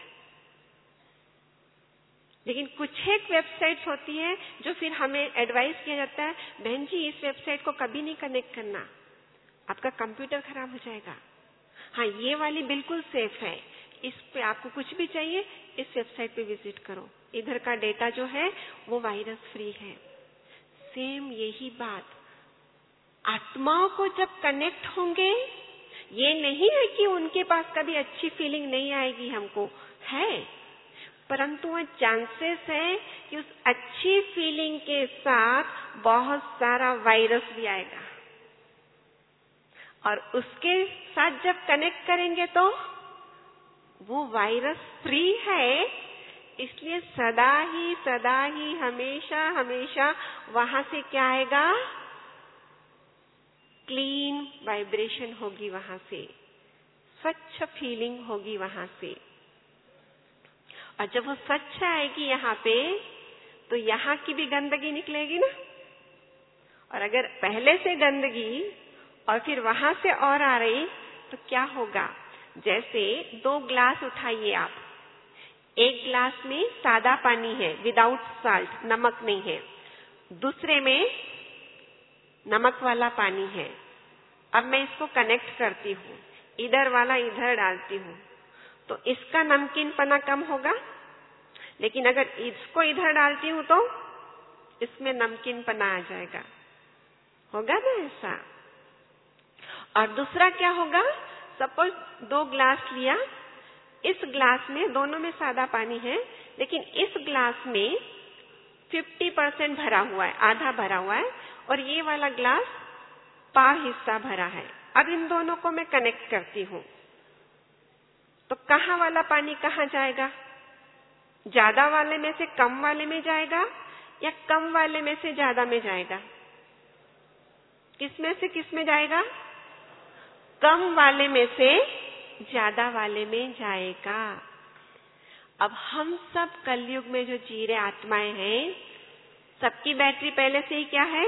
Speaker 1: लेकिन कुछ एक वेबसाइट्स होती है जो फिर हमें एडवाइस किया जाता है, बहन जी इस वेबसाइट को कभी नहीं कनेक्ट करना, आपका कंप्यूटर खराब हो जाएगा। हाँ, ये वाली बिल्कुल सेफ है, इस पे आपको कुछ भी चाहिए इस वेबसाइट पे विजिट करो, इधर का डेटा जो है वो वायरस फ्री है। सेम यही बात, आत्माओं को जब कनेक्ट होंगे, ये नहीं है कि उनके पास कभी अच्छी फीलिंग नहीं आएगी, हमको है, परंतु वो चांसेस है कि उस अच्छी फीलिंग के साथ बहुत सारा वायरस भी आएगा, और उसके साथ जब कनेक्ट करेंगे तो वो वायरस फ्री है, इसलिए सदा ही हमेशा हमेशा वहां से क्या आएगा, क्लीन वाइब्रेशन होगी, वहां से स्वच्छ फीलिंग होगी वहां से। और जब वो स्वच्छ आएगी यहाँ पे, तो यहाँ की भी गंदगी निकलेगी ना। और अगर पहले से गंदगी और फिर वहां से और आ रही तो क्या होगा? जैसे 2 ग्लास उठाइए आप, एक ग्लास में सादा पानी है विदाउट साल्ट, नमक नहीं है, दूसरे में नमक वाला पानी है। अब मैं इसको कनेक्ट करती हूँ, इधर वाला इधर डालती हूँ, तो इसका नमकीनपना कम होगा, लेकिन अगर इसको इधर डालती हूँ तो इसमें नमकीनपना आ जाएगा, होगा ना ऐसा। और दूसरा क्या होगा, सपोज 2 ग्लास लिया, इस ग्लास में दोनों में सादा पानी है, लेकिन इस ग्लास में 50% भरा हुआ है, आधा भरा हुआ है, और ये वाला ग्लास पाव हिस्सा भरा है। अब इन दोनों को मैं कनेक्ट करती हूँ, तो कहाँ वाला पानी कहाँ जाएगा? ज्यादा वाले में से कम वाले में जाएगा या कम वाले में से ज्यादा में जाएगा? किसमें से किस में जाएगा? कम वाले में से ज्यादा वाले में जाएगा। अब हम सब कलयुग में जो जी रहे आत्माएं हैं, सबकी बैटरी पहले से ही क्या है?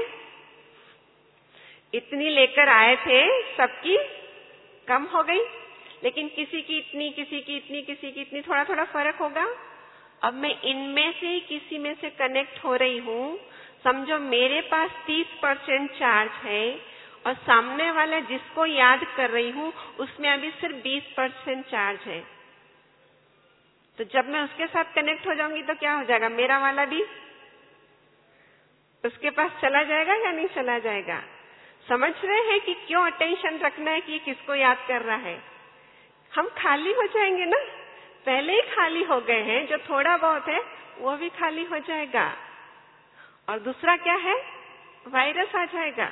Speaker 1: इतनी लेकर आए थे, सबकी कम हो गई, लेकिन किसी की इतनी, किसी की इतनी, किसी की इतनी, थोड़ा थोड़ा फर्क होगा। अब मैं इनमें से ही किसी में से कनेक्ट हो रही हूँ। समझो मेरे पास 30% चार्ज है और सामने वाला जिसको याद कर रही हूँ उसमें अभी सिर्फ 20% चार्ज है। तो जब मैं उसके साथ कनेक्ट हो जाऊंगी तो क्या हो जाएगा? मेरा वाला भी उसके पास चला जाएगा या नहीं चला जाएगा? समझ रहे हैं कि क्यों अटेंशन रखना है कि ये किसको याद कर रहा है? हम खाली हो जाएंगे ना, पहले ही खाली हो गए हैं। जो थोड़ा बहुत है वो भी खाली हो जाएगा। और दूसरा क्या है? वायरस आ जाएगा,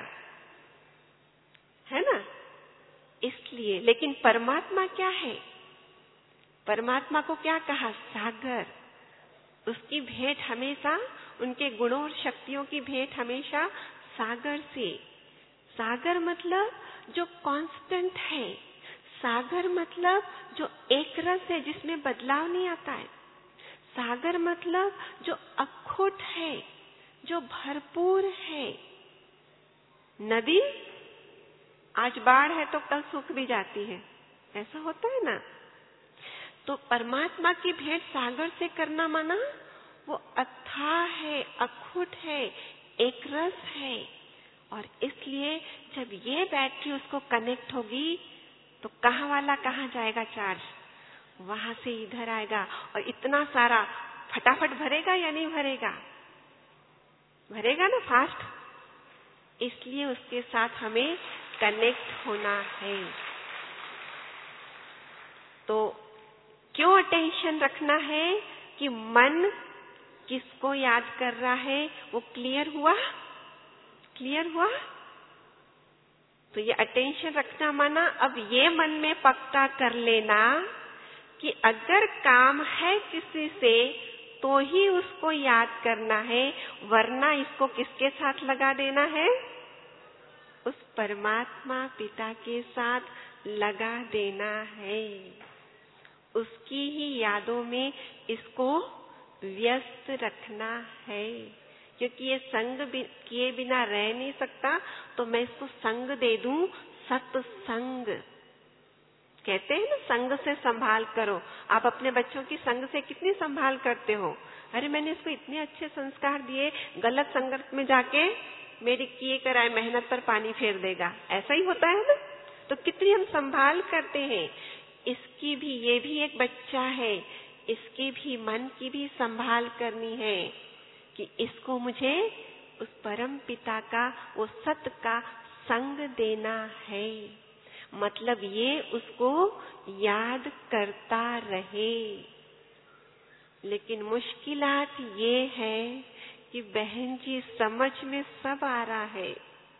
Speaker 1: है ना? इसलिए, लेकिन परमात्मा क्या है? परमात्मा को क्या कहा? सागर। उसकी भेंट हमेशा, उनके गुणों और शक्तियों की भेंट हमेशा सागर से। सागर मतलब जो कांस्टेंट है, सागर मतलब जो एक रस है जिसमें बदलाव नहीं आता है, सागर मतलब जो अखुट है, जो भरपूर है। नदी आज बाढ़ है तो कल सूख भी जाती है, ऐसा होता है ना? तो परमात्मा की भेंट सागर से करना माना वो अथाह है, अखुट है, एक रस है। और इसलिए जब ये बैटरी उसको कनेक्ट होगी तो कहाँ वाला कहाँ जाएगा चार्ज? वहां से इधर आएगा और इतना सारा फटाफट भरेगा या नहीं भरेगा? भरेगा ना फास्ट। इसलिए उसके साथ हमें कनेक्ट होना है। तो क्यों अटेंशन रखना है कि मन किसको याद कर रहा है? वो क्लियर हुआ? क्लियर हुआ? तो ये अटेंशन रखना माना अब ये मन में पक्का कर लेना कि अगर काम है किसी से तो ही उसको याद करना है, वरना इसको किसके साथ लगा देना है? उस परमात्मा पिता के साथ लगा देना है। उसकी ही यादों में इसको व्यस्त रखना है, क्योंकि ये संग किए बिना रह नहीं सकता। तो मैं इसको संग दे दूं, सत्संग। कहते हैं ना, संग से संभाल करो। आप अपने बच्चों की संग से कितनी संभाल करते हो? अरे मैंने इसको इतने अच्छे संस्कार दिए, गलत संगत में जाके मेरी किए कराए मेहनत पर पानी फेर देगा, ऐसा ही होता है ना? तो कितनी हम संभाल करते हैं। इसकी भी, ये भी एक बच्चा है, इसकी भी मन की भी संभाल करनी है कि इसको मुझे उस परम पिता का, वो सत्य का संग देना है। मतलब ये उसको याद करता रहे। लेकिन मुश्किलात ये है कि बहन जी समझ में सब आ रहा है,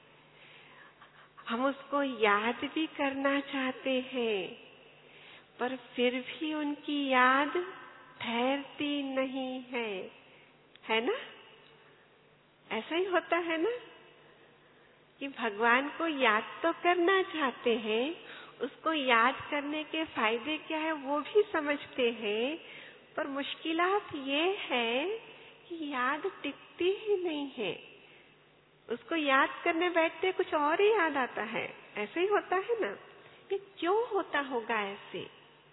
Speaker 1: हम उसको याद भी करना चाहते हैं, पर फिर भी उनकी याद ठहरती नहीं है ना? ऐसा ही होता है ना कि भगवान को याद तो करना चाहते हैं, उसको याद करने के फायदे क्या है वो भी समझते हैं, पर मुश्किलात ये है कि याद टिकती ही नहीं है। उसको याद करने बैठते कुछ और ही याद आता है। ऐसे ही होता है ना? ये क्यों होता होगा ऐसे?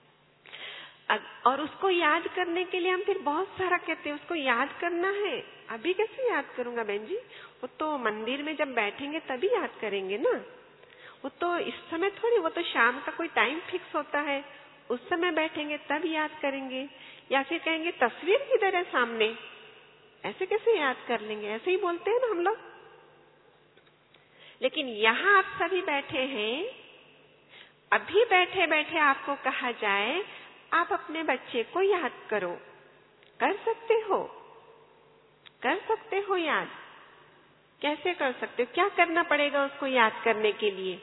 Speaker 1: और उसको याद करने के लिए हम फिर बहुत सारा कहते हैं, उसको याद करना है। अभी कैसे याद करूंगा बहन जी? वो तो मंदिर में जब बैठेंगे तभी याद करेंगे ना। वो तो इस समय थोड़ी, वो तो शाम का कोई टाइम फिक्स होता है, उस समय बैठेंगे तब याद करेंगे। या फिर कहेंगे तस्वीर किधर है सामने, ऐसे कैसे याद कर लेंगे? ऐसे ही बोलते हैं ना हम लोग। लेकिन यहाँ आप सभी बैठे हैं, अभी बैठे बैठे आपको कहा जाए आप अपने बच्चे को याद करो, कर सकते हो? कर सकते हो याद? कैसे कर सकते हो? क्या करना पड़ेगा उसको याद करने के लिए?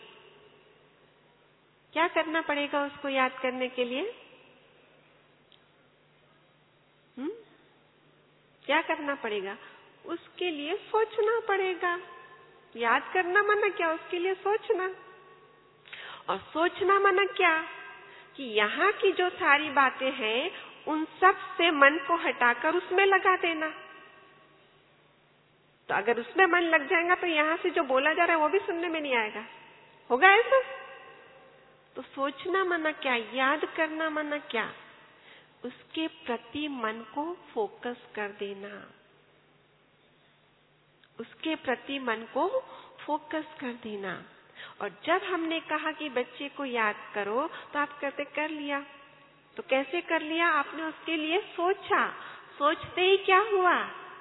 Speaker 1: क्या करना पड़ेगा उसको याद करने के लिए? क्या करना पड़ेगा? उसके लिए सोचना पड़ेगा। याद करना माना क्या? उसके लिए सोचना। और सोचना माना क्या? कि यहाँ की जो सारी बातें हैं उन सब से मन को हटाकर उसमें लगा देना। तो अगर उसमें मन लग जाएगा तो यहाँ से जो बोला जा रहा है वो भी सुनने में नहीं आएगा। होगा ऐसा? तो सोचना माना क्या? याद करना माना क्या? उसके प्रति मन को फोकस कर देना। उसके प्रति मन को फोकस कर देना। और जब हमने कहा कि बच्चे को याद करो तो आप कहते कर लिया। तो कैसे कर लिया? आपने उसके लिए सोचा। सोचते ही क्या हुआ?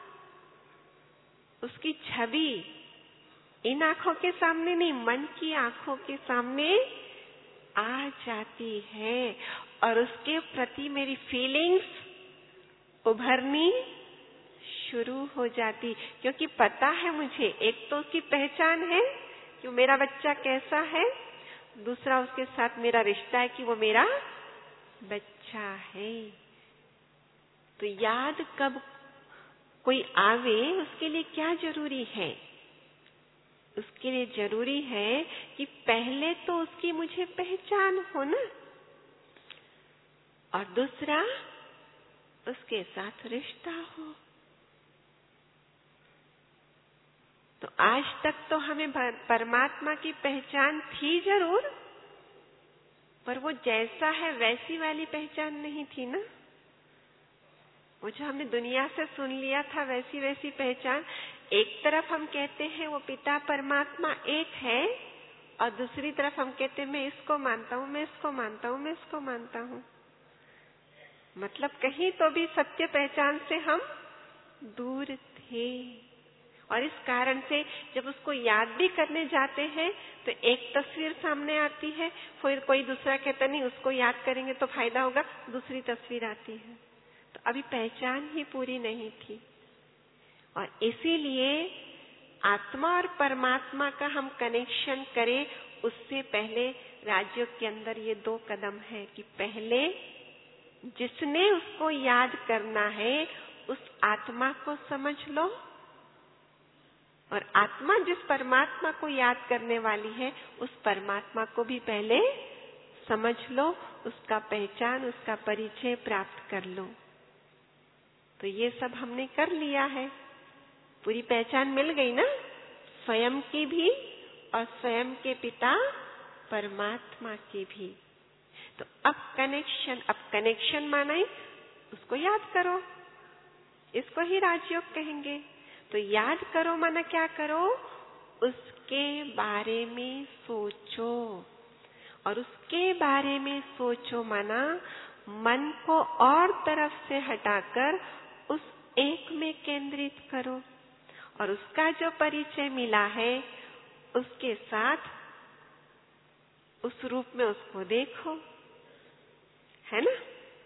Speaker 1: उसकी छवि इन आंखों के सामने नहीं, मन की आंखों के सामने आ जाती है और उसके प्रति मेरी फीलिंग्स उभरनी शुरू हो जाती। क्योंकि पता है मुझे, एक तो उसकी पहचान है कि मेरा बच्चा कैसा है, दूसरा उसके साथ मेरा रिश्ता है कि वो मेरा बच्चा है। तो याद कब कोई आवे उसके लिए क्या जरूरी है? उसके लिए जरूरी है कि पहले तो उसकी मुझे पहचान हो ना, और दूसरा उसके साथ रिश्ता हो। तो आज तक तो हमें परमात्मा की पहचान थी जरूर, पर वो जैसा है वैसी वाली पहचान नहीं थी ना। वो जो हमने दुनिया से सुन लिया था वैसी वैसी पहचान। एक तरफ हम कहते हैं वो पिता परमात्मा एक है, और दूसरी तरफ हम कहते हैं मैं इसको मानता हूँ, मैं इसको मानता हूँ, मैं इसको मानता हूँ। मतलब कहीं तो भी सत्य पहचान से हम दूर थे। और इस कारण से जब उसको याद भी करने जाते हैं तो एक तस्वीर सामने आती है, फिर कोई दूसरा कहता नहीं उसको याद करेंगे तो फायदा होगा, दूसरी तस्वीर आती है। तो अभी पहचान ही पूरी नहीं थी। और इसीलिए आत्मा और परमात्मा का हम कनेक्शन करें उससे पहले राज्यों के अंदर ये 2 कदम है कि पहले जिसने उसको याद करना है उस आत्मा को समझ लो, और आत्मा जिस परमात्मा को याद करने वाली है उस परमात्मा को भी पहले समझ लो, उसका पहचान, उसका परिचय प्राप्त कर लो। तो ये सब हमने कर लिया है, पूरी पहचान मिल गई ना, स्वयं की भी और स्वयं के पिता परमात्मा की भी। तो अब कनेक्शन माना ही उसको याद करो, इसको ही राजयोग कहेंगे। तो याद करो माना क्या करो? उसके बारे में सोचो, और उसके बारे में सोचो माना मन को और तरफ से हटाकर उस एक में केंद्रित करो, और उसका जो परिचय मिला है उसके साथ उस रूप में उसको देखो, है ना।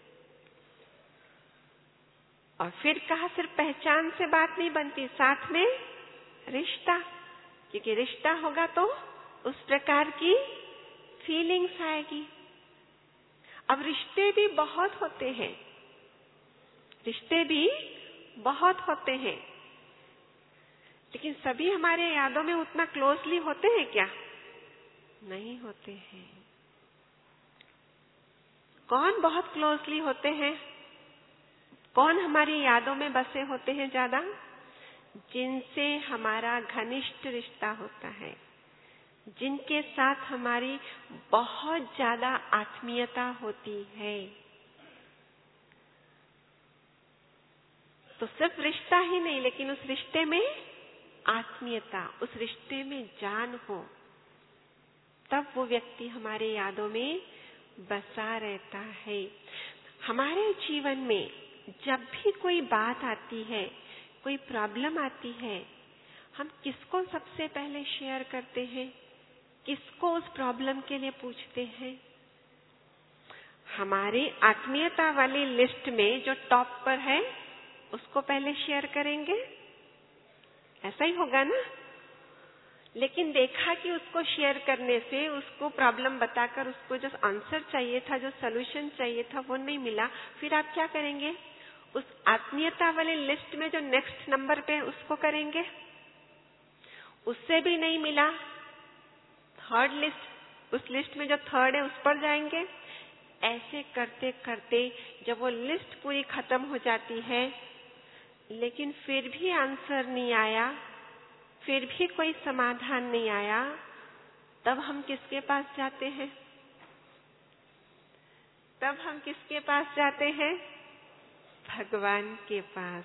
Speaker 1: और फिर कहा सिर्फ पहचान से बात नहीं बनती, साथ में रिश्ता, क्योंकि रिश्ता होगा तो उस प्रकार की फीलिंग्स आएगी। अब रिश्ते भी बहुत होते हैं, रिश्ते भी बहुत होते हैं, लेकिन सभी हमारे यादों में उतना क्लोजली होते हैं क्या? नहीं होते हैं। कौन बहुत क्लोजली होते हैं? कौन हमारी यादों में बसे होते हैं ज्यादा? जिनसे हमारा घनिष्ठ रिश्ता होता है, जिनके साथ हमारी बहुत ज्यादा आत्मीयता होती है। तो सिर्फ रिश्ता ही नहीं, लेकिन उस रिश्ते में आत्मीयता, उस रिश्ते में जान हो, तब वो व्यक्ति हमारे यादों में बसा रहता है। हमारे जीवन में जब भी कोई बात आती है, कोई प्रॉब्लम आती है, हम किसको सबसे पहले शेयर करते हैं? किसको उस प्रॉब्लम के लिए पूछते हैं? हमारी आत्मीयता वाली लिस्ट में जो टॉप पर है उसको पहले शेयर करेंगे, ऐसा ही होगा ना। लेकिन देखा कि उसको शेयर करने से, उसको प्रॉब्लम बताकर उसको जो आंसर चाहिए था, जो सॉल्यूशन चाहिए था, वो नहीं मिला। फिर आप क्या करेंगे? उस आत्मीयता वाले लिस्ट में जो नेक्स्ट नंबर पे है उसको करेंगे, उससे भी नहीं मिला, थर्ड लिस्ट, उस लिस्ट में जो थर्ड है उस पर जाएंगे। ऐसे करते करते जब वो लिस्ट पूरी खत्म हो जाती है, लेकिन फिर भी आंसर नहीं आया, फिर भी कोई समाधान नहीं आया, तब हम किसके पास जाते हैं? तब हम किसके पास जाते हैं? भगवान के पास।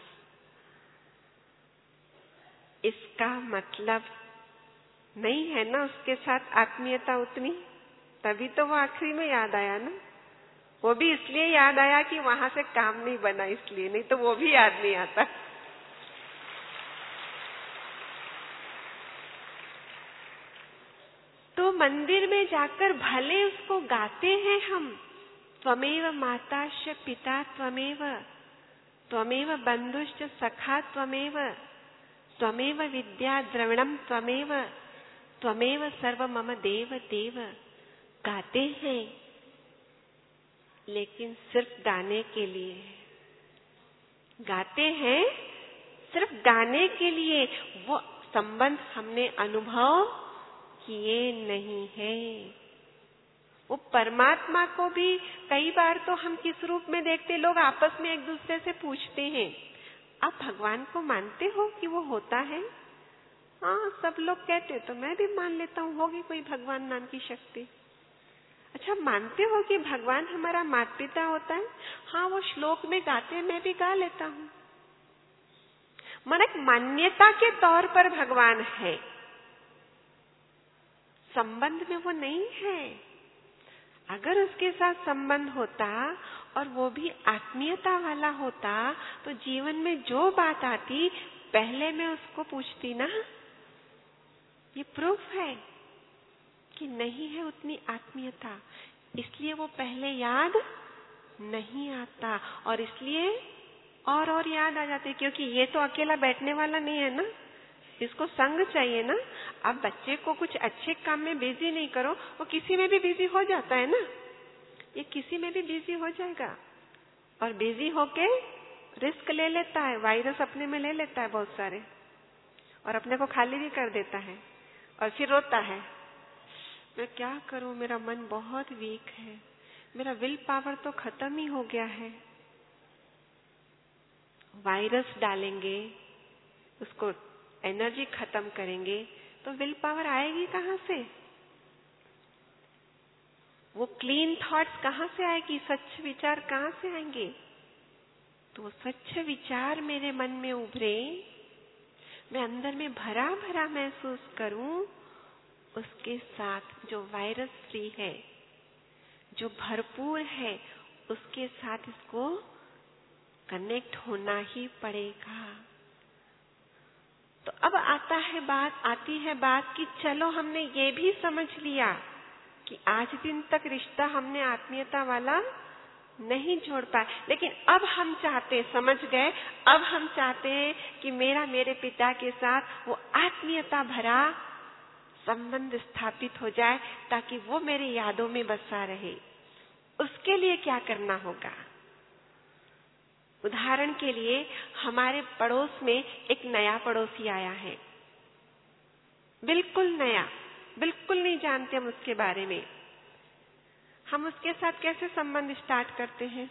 Speaker 1: इसका मतलब नहीं है ना उसके साथ आत्मीयता उतनी, तभी तो वो आखिरी में याद आया ना। वो भी इसलिए याद आया कि वहां से काम नहीं बना, इसलिए, नहीं तो वो भी याद नहीं आता। तो मंदिर में जाकर भले उसको गाते हैं हम, त्वमेव माताश्च पिता त्वमेव, त्वमेव बंधुश्च सखा त्वमेव, त्वमेव विद्या द्रविणम त्वमेव, त्वमेव सर्व मम देव देव, गाते हैं, लेकिन सिर्फ गाने के लिए गाते हैं, सिर्फ गाने के लिए। वो संबंध हमने अनुभव किए नहीं है। वो परमात्मा को भी कई बार तो हम किस रूप में देखते, लोग आपस में एक दूसरे से पूछते हैं, आप भगवान को मानते हो कि वो होता है? हाँ, सब लोग कहते, तो मैं भी मान लेता हूँ, होगी कोई भगवान नाम की शक्ति। अच्छा, मानते हो कि भगवान हमारा माता पिता होता है? हाँ, वो श्लोक में गाते, मैं भी गा लेता हूँ। मन एक मान्यता के तौर पर भगवान है, संबंध में वो नहीं है। अगर उसके साथ संबंध होता और वो भी आत्मीयता वाला होता, तो जीवन में जो बात आती पहले मैं उसको पूछती ना। ये प्रूफ है कि नहीं है उतनी आत्मीयता, इसलिए वो पहले याद नहीं आता, और इसलिए और याद आ जाते, क्योंकि ये तो अकेला बैठने वाला नहीं है ना, इसको संग चाहिए ना। अब बच्चे को कुछ अच्छे काम में बिजी नहीं करो, वो किसी में भी बिजी हो जाता है ना, ये किसी में भी बिजी हो जाएगा, और बिजी होके रिस्क ले लेता है, वायरस अपने में ले लेता है बहुत सारे, और अपने को खाली भी कर देता है, और फिर रोता है, मैं क्या करूं, मेरा मन बहुत वीक है, मेरा विल पावर तो खत्म ही हो गया है। वायरस डालेंगे, उसको एनर्जी खत्म करेंगे, तो विल पावर आएगी कहां से? वो क्लीन थॉट्स कहां से आएगी? स्वच्छ विचार कहां से आएंगे? तो स्वच्छ विचार मेरे मन में उभरे, मैं अंदर में भरा भरा महसूस करूं, उसके साथ जो वायरस फ्री है, जो भरपूर है, उसके साथ इसको कनेक्ट होना ही पड़ेगा। तो अब आती है बात कि चलो हमने ये भी समझ लिया कि आज दिन तक रिश्ता हमने आत्मीयता वाला नहीं जोड़ पाए, लेकिन अब हम चाहते, समझ गए, अब हम चाहते हैं कि मेरे पिता के साथ वो आत्मीयता भरा संबंध स्थापित हो जाए, ताकि वो मेरी यादों में बसा रहे। उसके लिए क्या करना होगा? उदाहरण के लिए हमारे पड़ोस में एक नया पड़ोसी आया है, बिल्कुल नया, बिल्कुल नहीं जानते हम उसके बारे में। हम उसके साथ कैसे संबंध स्टार्ट करते हैं?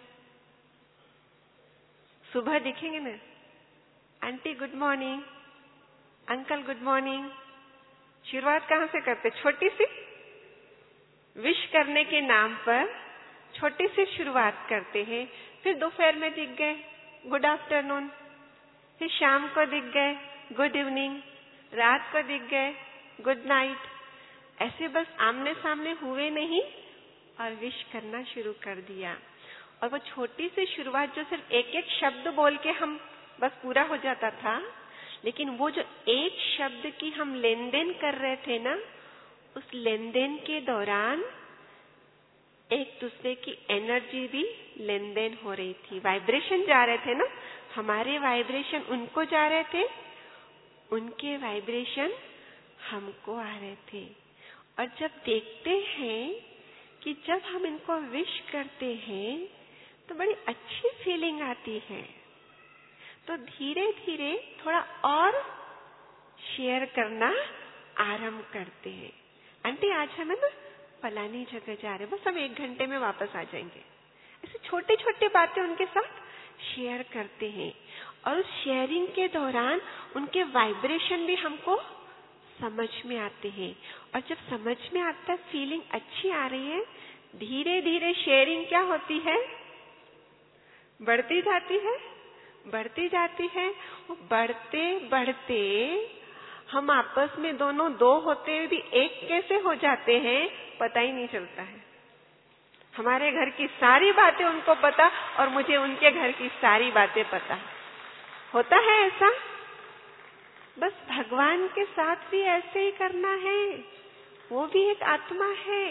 Speaker 1: सुबह दिखेंगे ना, aunty good morning, uncle good morning. शुरुआत कहां से करते? छोटी सी विश करने के नाम पर छोटी सी शुरुआत करते हैं। फिर दोपहर में दिख गए, गुड आफ्टरनून, फिर शाम को दिख गए, गुड इवनिंग, रात को दिख गए, गुड नाइट। ऐसे बस आमने सामने हुए नहीं और विश करना शुरू कर दिया। और वो छोटी सी शुरुआत जो सिर्फ एक एक शब्द बोल के हम बस पूरा हो जाता था, लेकिन वो जो एक शब्द की हम लेन देन कर रहे थे ना, उस लेन देन के दौरान एक दूसरे की एनर्जी भी लेन देन हो रही थी, वाइब्रेशन जा रहे थे ना, हमारे वाइब्रेशन उनको जा रहे थे, उनके वाइब्रेशन हमको आ रहे थे। और जब देखते हैं कि जब हम इनको विश करते हैं तो बड़ी अच्छी फीलिंग आती है, तो धीरे धीरे थोड़ा और शेयर करना आरंभ करते हैं। आंटी आज हम ना फलानी जगह जा रहे हैं, बस हम 1 घंटे में वापस आ जाएंगे। ऐसे छोटे छोटे बातें उनके साथ शेयर करते हैं और उस शेयरिंग के दौरान उनके वाइब्रेशन भी हमको समझ में आते हैं। और जब समझ में आता है, फीलिंग अच्छी आ रही है, धीरे धीरे शेयरिंग क्या होती है, बढ़ती जाती है, बढ़ती जाती है। बढ़ते बढ़ते हम आपस में दोनों 2 होते हुए भी 1 कैसे हो जाते हैं पता ही नहीं चलता है। हमारे घर की सारी बातें उनको पता और मुझे उनके घर की सारी बातें पता। होता है ऐसा? बस भगवान के साथ भी ऐसे ही करना है, वो भी एक आत्मा है।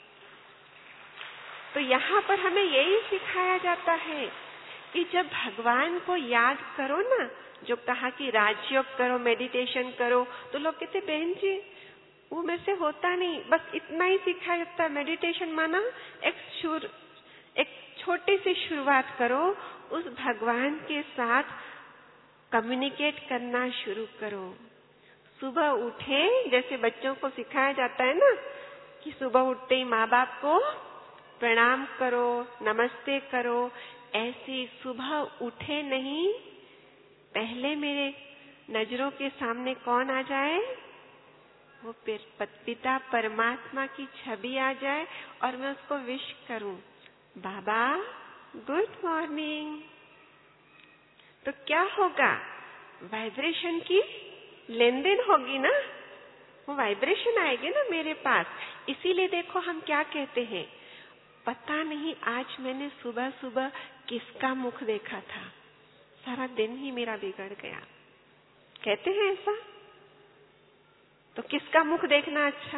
Speaker 1: तो यहाँ पर हमें यही सिखाया जाता है कि जब भगवान को याद करो ना, जो कहा कि राजयोग करो, मेडिटेशन करो, तो लोग कहते बहन जी वो मेरे से होता नहीं। बस इतना ही सिखाया जाता है। मेडिटेशन माना एक छोटी सी शुरुआत करो, उस भगवान के साथ कम्युनिकेट करना शुरू करो। सुबह उठे, जैसे बच्चों को सिखाया जाता है ना कि सुबह उठते ही माँ बाप को प्रणाम करो, नमस्ते करो, ऐसे सुबह उठे नहीं, पहले मेरे नजरों के सामने कौन आ जाए, वो पिता परमात्मा की छवि आ जाए और मैं उसको विश करूं, बाबा गुड मॉर्निंग। तो क्या होगा, वाइब्रेशन की लेन देन होगी ना, वो वाइब्रेशन आएगी ना मेरे पास। इसीलिए देखो हम क्या कहते हैं, पता नहीं आज मैंने सुबह सुबह किसका मुख देखा था, सारा दिन ही मेरा बिगड़ गया। कहते हैं ऐसा? तो किसका मुख देखना अच्छा?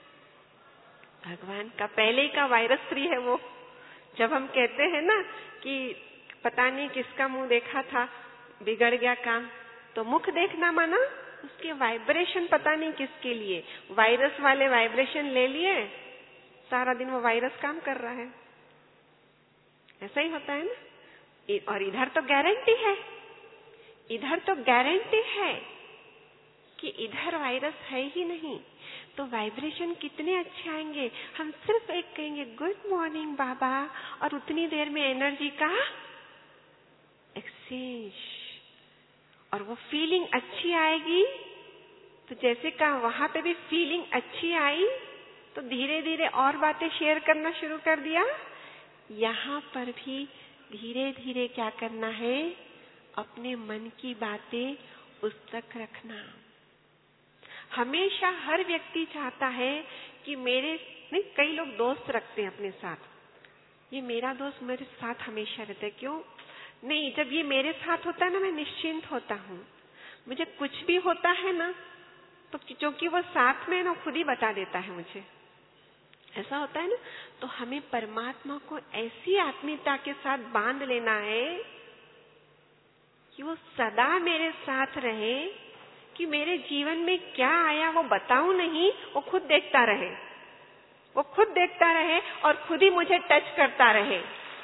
Speaker 1: भगवान का। पहले ही का वायरस फ्री है वो। जब हम कहते हैं ना कि पता नहीं किसका मुंह देखा था, बिगड़ गया काम, तो मुख देखना माना उसके वाइब्रेशन पता नहीं किसके लिए, वायरस वाले वाइब्रेशन ले लिए, सारा दिन वो वायरस काम कर रहा है। ऐसा ही होता है ना। और इधर तो गारंटी है, इधर तो गारंटी है कि इधर वायरस है ही नहीं, तो वाइब्रेशन कितने अच्छे आएंगे। हम सिर्फ एक कहेंगे गुड मॉर्निंग बाबा, और उतनी देर में एनर्जी का एक्सचेंज, और वो फीलिंग अच्छी आएगी। तो जैसे कहा वहां पे भी फीलिंग अच्छी आई, तो धीरे धीरे और बातें शेयर करना शुरू कर दिया। यहाँ पर भी धीरे धीरे क्या करना है, अपने मन की बातें उस तक रखना। हमेशा हर व्यक्ति चाहता है कि कई लोग दोस्त रखते हैं अपने साथ, ये मेरा दोस्त मेरे साथ हमेशा रहता है। क्यों नहीं, जब ये मेरे साथ होता है ना, मैं निश्चिंत होता हूँ। मुझे कुछ भी होता है ना, तो क्योंकि वो साथ में ना खुद ही बता देता है मुझे। ऐसा होता है ना। तो हमें परमात्मा को ऐसी आत्मीयता के साथ बांध लेना है कि वो सदा मेरे साथ रहे, कि मेरे जीवन में क्या आया वो बताऊं नहीं, वो खुद देखता रहे, वो खुद देखता रहे और खुद ही मुझे टच करता रहे।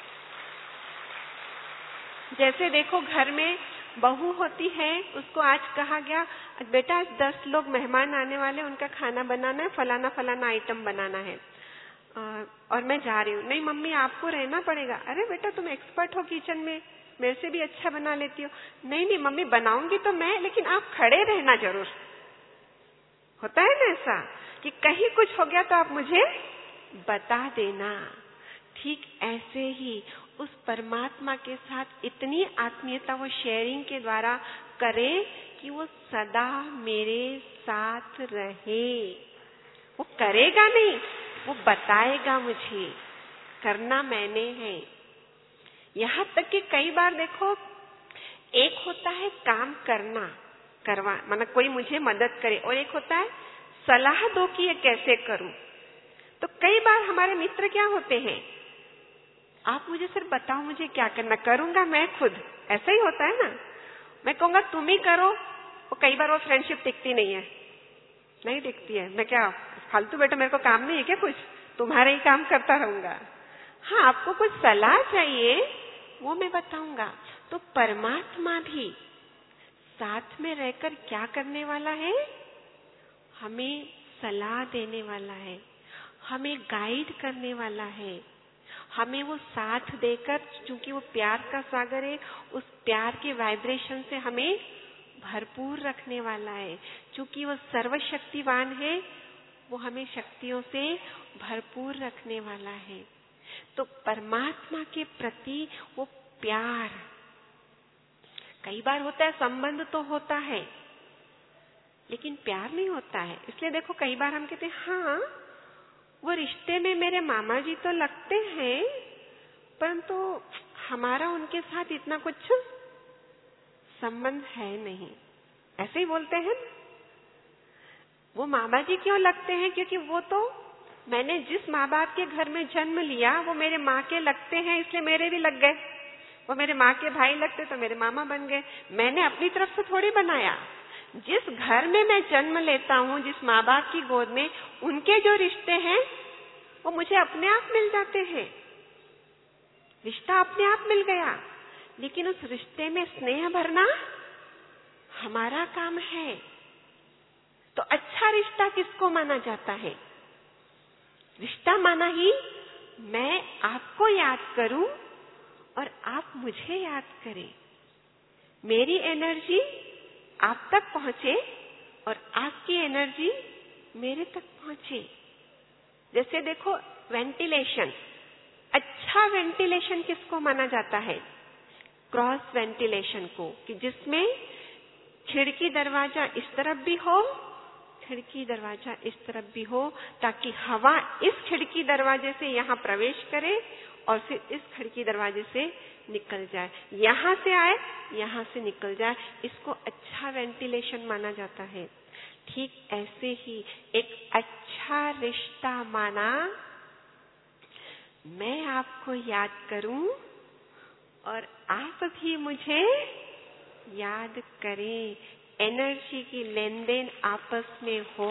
Speaker 1: जैसे देखो घर में बहू होती है, उसको आज कहा गया बेटा आज 10 लोग मेहमान आने वाले, उनका खाना बनाना है, फलाना फलाना आइटम बनाना है, और मैं जा रही हूँ। नहीं मम्मी आपको रहना पड़ेगा। अरे बेटा तुम एक्सपर्ट हो किचन में, मेरे से भी अच्छा बना लेती हो। नहीं नहीं मम्मी बनाऊंगी तो मैं, लेकिन आप खड़े रहना जरूर। होता है ना ऐसा कि कहीं कुछ हो गया तो आप मुझे बता देना। ठीक ऐसे ही उस परमात्मा के साथ इतनी आत्मीयता वो शेयरिंग के द्वारा करे कि वो सदा मेरे साथ रहे। वो करेगा नहीं, वो बताएगा मुझे, करना मैंने है। यहाँ तक कि कई बार देखो, एक होता है काम करवा माना कोई मुझे मदद करे, और एक होता है सलाह दो कि ये कैसे करूं। तो कई बार हमारे मित्र क्या होते हैं, आप मुझे सिर्फ बताओ मुझे क्या करना, करूंगा मैं खुद। ऐसा ही होता है ना। मैं कहूंगा तुम ही करो, वो कई बार वो फ्रेंडशिप टिकती नहीं है। नहीं दिखती है। मैं क्या फालतू बेटा, मेरे को काम नहीं है क्या कुछ? तुम्हारा ही काम करता रहूंगा। हाँ, आपको कुछ सलाह चाहिए वो मैं बताऊंगा। तो परमात्मा भी साथ में रहकर क्या करने वाला है? हमें सलाह देने वाला है, हमें गाइड करने वाला है, हमें वो साथ देकर, क्योंकि वो प्यार का सागर है, उस प्यार के वाइब्रेशन से हमें भरपूर रखने वाला है। क्योंकि वो सर्वशक्तिवान है, वो हमें शक्तियों से भरपूर रखने वाला है। तो परमात्मा के प्रति वो प्यार, कई बार होता है संबंध तो होता है लेकिन प्यार नहीं होता है। इसलिए देखो कई बार हम कहते हैं हाँ वो रिश्ते में मेरे मामा जी तो लगते हैं, परंतु हमारा उनके साथ इतना कुछ संबंध है नहीं, ऐसे ही बोलते हैं। वो मामा जी क्यों लगते हैं? क्योंकि वो तो मैंने जिस माँ बाप के घर में जन्म लिया वो मेरे माँ के लगते हैं, इसलिए मेरे भी लग गए। वो मेरे माँ के भाई लगते तो मेरे मामा बन गए। मैंने अपनी तरफ से थोड़ी बनाया। जिस घर में मैं जन्म लेता हूँ, जिस माँ बाप की गोद में, उनके जो रिश्ते हैं वो मुझे अपने आप मिल जाते हैं। रिश्ता अपने आप मिल गया, लेकिन उस रिश्ते में स्नेह भरना हमारा काम है। तो अच्छा रिश्ता किसको माना जाता है? रिश्ता माना ही मैं आपको याद करूं और आप मुझे याद करें, मेरी एनर्जी आप तक पहुंचे और आपकी एनर्जी मेरे तक पहुंचे। जैसे देखो वेंटिलेशन, अच्छा वेंटिलेशन किसको माना जाता है? क्रॉस वेंटिलेशन को, कि जिसमें खिड़की दरवाजा इस तरफ भी हो, खिड़की दरवाजा इस तरफ भी हो, ताकि हवा इस खिड़की दरवाजे से यहाँ प्रवेश करे और फिर इस खिड़की दरवाजे से निकल जाए, यहाँ से आए यहाँ से निकल जाए। इसको अच्छा वेंटिलेशन माना जाता है। ठीक ऐसे ही एक अच्छा रिश्ता माना मैं आपको याद करूं और आप भी मुझे याद करें, एनर्जी की लेन देन आपस में हो।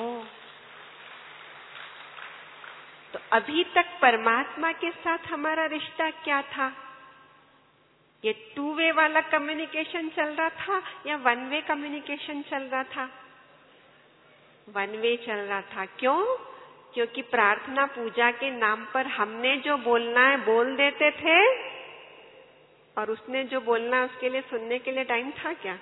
Speaker 1: तो अभी तक परमात्मा के साथ हमारा रिश्ता क्या था? ये 2 वे वाला कम्युनिकेशन चल रहा था या 1 वे कम्युनिकेशन चल रहा था? 1 वे चल रहा था। क्यों? क्योंकि प्रार्थना पूजा के नाम पर हमने जो बोलना है बोल देते थे और उसने जो बोलना है उसके लिए सुनने के लिए टाइम था क्या?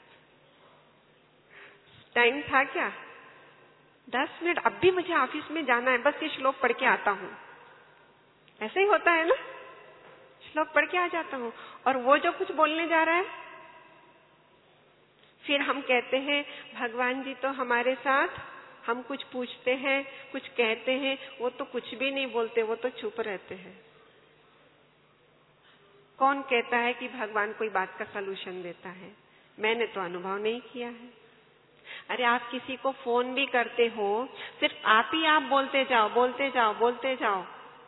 Speaker 1: टाइम था क्या? 10 मिनट, अब भी मुझे ऑफिस में जाना है, बस ये श्लोक पढ़ के आता हूँ। ऐसे ही होता है ना, श्लोक पढ़ के आ जाता हूँ। और वो जो कुछ बोलने जा रहा है, फिर हम कहते हैं भगवान जी तो हमारे साथ, हम कुछ पूछते हैं, कुछ कहते हैं, वो तो कुछ भी नहीं बोलते, वो तो चुप रहते हैं। कौन कहता है कि भगवान कोई बात का सलूशन देता है? मैंने तो अनुभव नहीं किया है। अरे आप किसी को फोन भी करते हो, सिर्फ आप ही आप बोलते जाओ, बोलते जाओ, बोलते जाओ,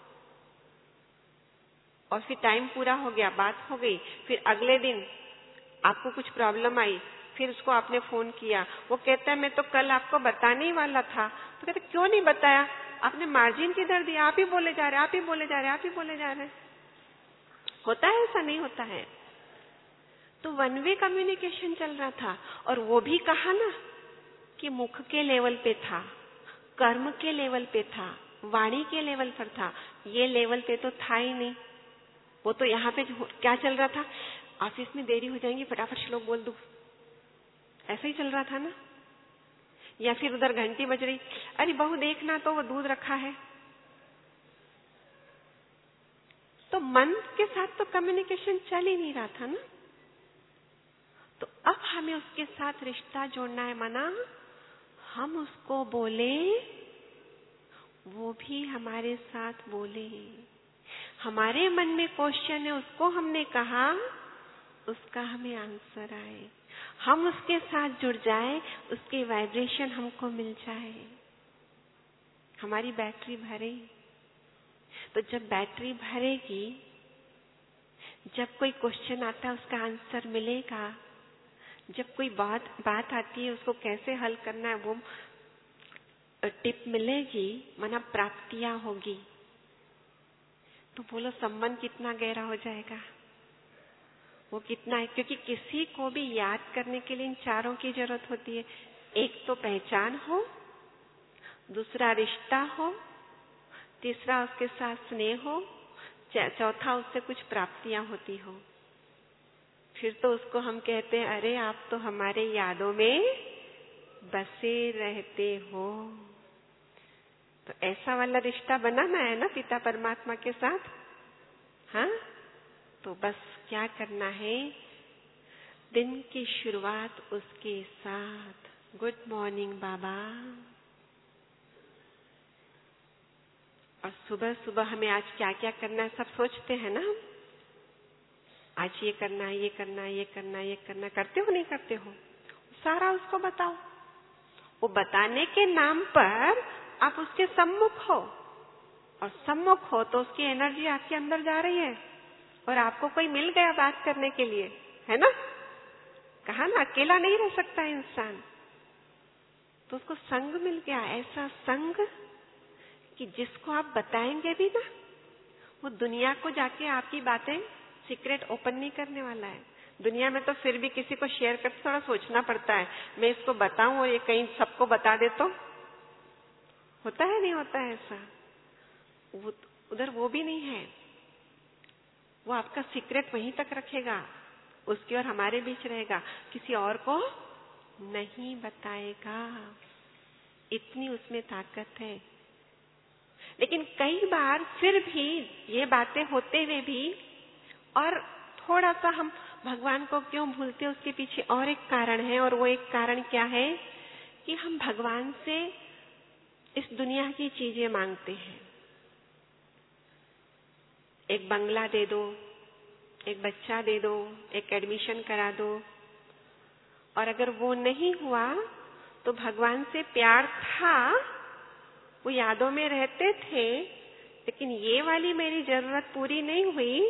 Speaker 1: और फिर टाइम पूरा हो गया, बात हो गई, फिर अगले दिन आपको कुछ प्रॉब्लम आई, फिर उसको आपने फोन किया, वो कहता है मैं तो कल आपको बताने ही वाला था। तो कहते क्यों नहीं बताया? आपने मार्जिन किधर दिया? आप ही बोले जा रहे, आप ही बोले जा रहे, आप ही बोले जा रहे। होता है ऐसा? नहीं होता है। तो 1 वे कम्युनिकेशन चल रहा था। और वो भी कहा ना कि मुख के लेवल पे था, कर्म के लेवल पे था, वाणी के लेवल पर था, ये लेवल पे तो था ही नहीं। वो तो यहाँ पे क्या चल रहा था? ऑफिस में देरी हो जाएंगी, फटाफट श्लोक बोल दूं, ऐसा ही चल रहा था ना। या फिर उधर घंटी बज रही, अरे बहू देखना तो वो दूध रखा है। तो मन के साथ तो कम्युनिकेशन चल ही नहीं रहा था ना। तो अब हमें उसके साथ रिश्ता जोड़ना है। माना हम उसको बोले, वो भी हमारे साथ बोले। हमारे मन में क्वेश्चन है, उसको हमने कहा, उसका हमें आंसर आए। हम उसके साथ जुड़ जाए, उसके वाइब्रेशन हमको मिल जाए, हमारी बैटरी भरे। तो जब बैटरी भरेगी, जब कोई क्वेश्चन आता है उसका आंसर मिलेगा, जब कोई बात आती है उसको कैसे हल करना है वो टिप मिलेगी, माना प्राप्तियां होगी, तो बोलो संबंध कितना गहरा हो जाएगा, वो कितना है। क्योंकि किसी को भी याद करने के लिए इन चारों की जरूरत होती है। एक तो पहचान हो, दूसरा रिश्ता हो, तीसरा उसके साथ स्नेह हो, चौथा उससे कुछ प्राप्तियां होती हो। फिर तो उसको हम कहते हैं, अरे आप तो हमारे यादों में बसे रहते हो। तो ऐसा वाला रिश्ता बनाना है ना पिता परमात्मा के साथ। हाँ, तो बस क्या करना है, दिन की शुरुआत उसके साथ। गुड मॉर्निंग बाबा। और सुबह सुबह हमें आज क्या क्या करना है सब सोचते हैं ना हम। आज ये करना है, ये करना है, ये करना है, ये करना है। करते हो नहीं करते हो? सारा उसको बताओ। वो बताने के नाम पर आप उसके सम्मुख हो, और सम्मुख हो तो उसकी एनर्जी आपके अंदर जा रही है, और आपको कोई मिल गया बात करने के लिए, है ना। कहा ना, अकेला नहीं रह सकता इंसान। तो उसको संग मिल गया, ऐसा संग कि जिसको आप बताएंगे भी ना, वो दुनिया को जाके आपकी बातें सीक्रेट ओपन नहीं करने वाला है। दुनिया में तो फिर भी किसी को शेयर करते थोड़ा सोचना पड़ता है, मैं इसको बताऊं और ये कहीं सबको बता दे तो होता है, नहीं होता है ऐसा। वो उधर वो भी नहीं है। वो आपका सीक्रेट वहीं तक रखेगा, उसकी और हमारे बीच रहेगा, किसी और को नहीं बताएगा। इतनी उसमें ताकत है। लेकिन कई बार फिर भी ये बातें होते हुए भी और थोड़ा सा हम भगवान को क्यों भूलते हैं, उसके पीछे और एक कारण है। और वो एक कारण क्या है कि हम भगवान से इस दुनिया की चीजें मांगते हैं। एक बंगला दे दो, एक बच्चा दे दो, एक एडमिशन करा दो। और अगर वो नहीं हुआ तो भगवान से प्यार था, वो यादों में रहते थे, लेकिन ये वाली मेरी जरूरत पूरी नहीं हुई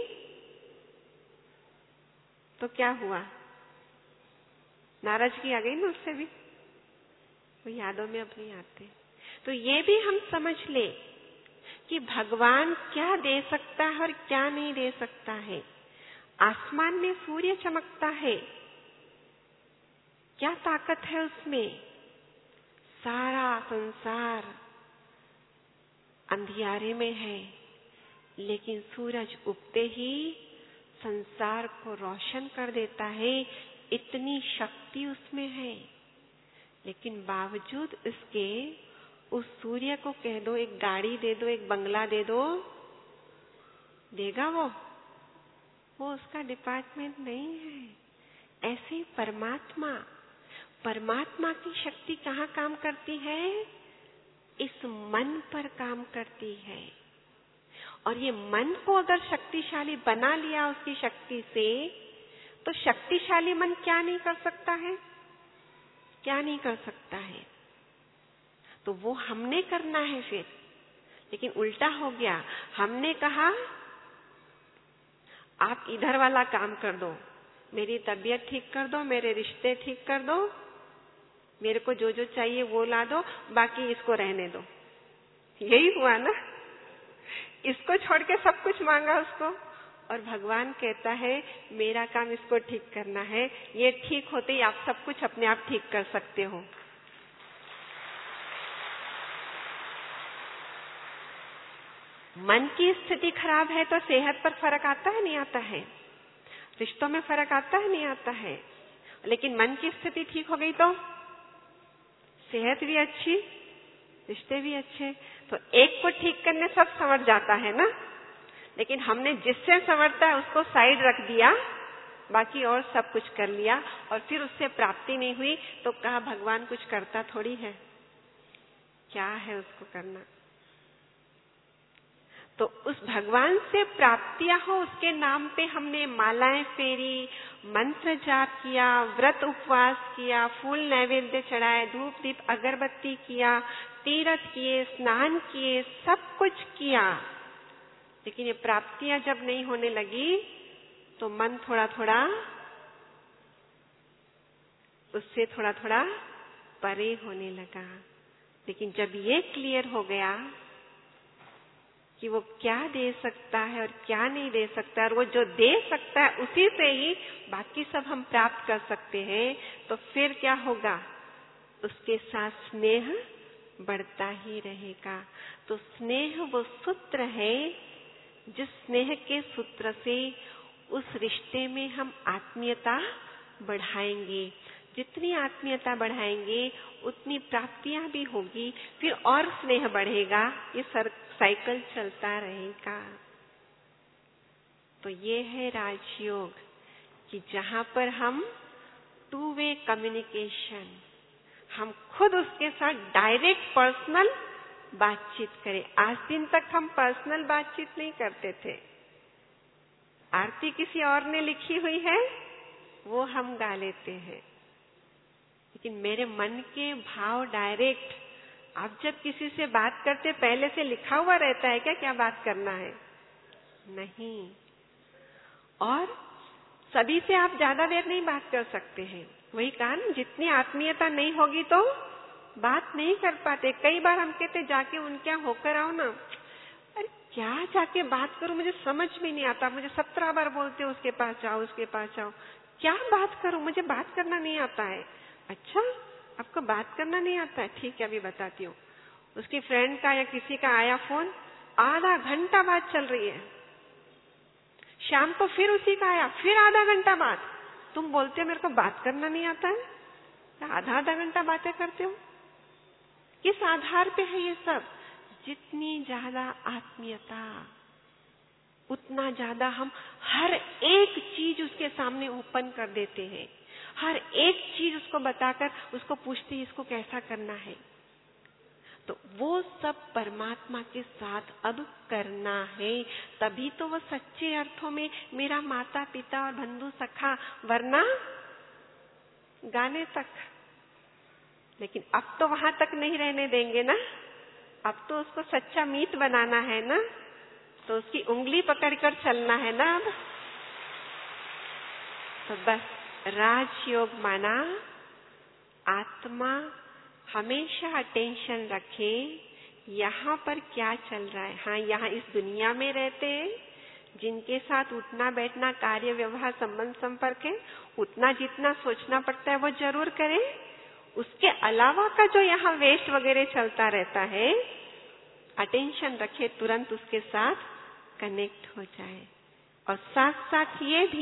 Speaker 1: तो क्या हुआ, नाराजगी आ गई ना उससे भी। वो यादों में अब नहीं आते। तो ये भी हम समझ ले कि भगवान क्या दे सकता है और क्या नहीं दे सकता है। आसमान में सूर्य चमकता है, क्या ताकत है उसमें। सारा संसार अंधियारे में है, लेकिन सूरज उगते ही संसार को रोशन कर देता है। इतनी शक्ति उसमें है। लेकिन बावजूद इसके उस सूर्य को कह दो एक गाड़ी दे दो, एक बंगला दे दो, देगा वो उसका डिपार्टमेंट नहीं है। ऐसे ही परमात्मा की शक्ति कहाँ काम करती है, इस मन पर काम करती है। और ये मन को अगर शक्तिशाली बना लिया उसकी शक्ति से, तो शक्तिशाली मन क्या नहीं कर सकता है, क्या नहीं कर सकता है। तो वो हमने करना है फिर। लेकिन उल्टा हो गया, हमने कहा आप इधर वाला काम कर दो, मेरी तबीयत ठीक कर दो, मेरे रिश्ते ठीक कर दो, मेरे को जो जो चाहिए वो ला दो, बाकी इसको रहने दो। यही हुआ ना, इसको छोड़ के सब कुछ मांगा उसको। और भगवान कहता है मेरा काम इसको ठीक करना है, ये ठीक होते ही आप सब कुछ अपने आप ठीक कर सकते हो। मन की स्थिति खराब है तो सेहत पर फर्क आता है, नहीं आता है, रिश्तों में फर्क आता है, नहीं आता है। लेकिन मन की स्थिति ठीक हो गई तो सेहत भी अच्छी, रिश्ते भी अच्छे। तो एक को ठीक करने सब संवर जाता है ना। लेकिन हमने जिससे संवरता है उसको साइड रख दिया, बाकी और सब कुछ कर लिया, और फिर उससे प्राप्ति नहीं हुई तो कहा भगवान कुछ करता थोड़ी है, क्या है उसको करना। तो उस भगवान से प्राप्तियां हो, उसके नाम पे हमने मालाएं फेरी, मंत्र जाप किया, व्रत उपवास किया, फूल नैवेद्य चढ़ाए, धूप दीप अगरबत्ती किया, तीर्थ किए, स्नान किए, सब कुछ किया। लेकिन ये प्राप्तियां जब नहीं होने लगी तो मन थोड़ा थोड़ा उससे थोड़ा थोड़ा परे होने लगा। लेकिन जब ये क्लियर हो गया कि वो क्या दे सकता है और क्या नहीं दे सकता, और वो जो दे सकता है उसी से ही बाकी सब हम प्राप्त कर सकते हैं, तो फिर क्या होगा? उसके साथ स्नेह बढ़ता ही रहेगा। तो स्नेह वो सूत्र है जिस स्नेह के सूत्र से उस रिश्ते में हम आत्मीयता बढ़ाएंगे। जितनी आत्मीयता बढ़ाएंगे उतनी प्राप्तियां भी होगी, फिर और स्नेह बढ़ेगा, ये साइकिल चलता रहेगा। तो ये है राजयोग कि जहां पर हम टू वे कम्युनिकेशन, हम खुद उसके साथ डायरेक्ट पर्सनल बातचीत करें। आज दिन तक हम पर्सनल बातचीत नहीं करते थे। आरती किसी और ने लिखी हुई है, वो हम गा लेते हैं, लेकिन मेरे मन के भाव डायरेक्ट, आप जब किसी से बात करते पहले से लिखा हुआ रहता है क्या बात करना है? नहीं। और सभी से आप ज्यादा देर नहीं बात कर सकते हैं। वही कहा ना, जितनी आत्मीयता नहीं होगी तो बात नहीं कर पाते। कई बार हम कहते जाके उनके यहाँ होकर आओ ना, अरे क्या जाके बात करूं, मुझे समझ में नहीं आता। मुझे 17 बार बोलते हो उसके पास जाओ, उसके पास जाओ, क्या बात करूं, मुझे बात करना नहीं आता है। अच्छा, आपको बात करना नहीं आता है? ठीक है, अभी बताती हूँ। उसकी फ्रेंड का या किसी का आया फोन, आधा घंटा बात चल रही है। शाम को फिर उसी का आया, फिर आधा घंटा बात। तुम बोलते हो मेरे को बात करना नहीं आता है, आधा घंटा बातें करते हो। किस आधार पे है ये सब? जितनी ज्यादा आत्मीयता, उतना ज्यादा हम हर एक चीज उसके सामने ओपन कर देते हैं। हर एक चीज उसको बताकर उसको पूछते हैं इसको कैसा करना है। तो वो सब परमात्मा के साथ अब करना है, तभी तो वो सच्चे अर्थों में मेरा माता पिता और बंधु सखा, वरना गाने तक। लेकिन अब तो वहां तक नहीं रहने देंगे ना, अब तो उसको सच्चा मीत बनाना है ना, तो उसकी उंगली पकड़कर चलना है ना अब। तो बस राजयोग माना आत्मा हमेशा अटेंशन रखे, यहाँ पर क्या चल रहा है। हाँ, यहाँ इस दुनिया में रहते हैं, जिनके साथ उठना बैठना कार्य व्यवहार संबंध संपर्क है, उतना जितना सोचना पड़ता है वो जरूर करें। उसके अलावा का जो यहाँ वेस्ट वगैरह चलता रहता है, अटेंशन रखे, तुरंत उसके साथ कनेक्ट हो जाए। और साथ साथ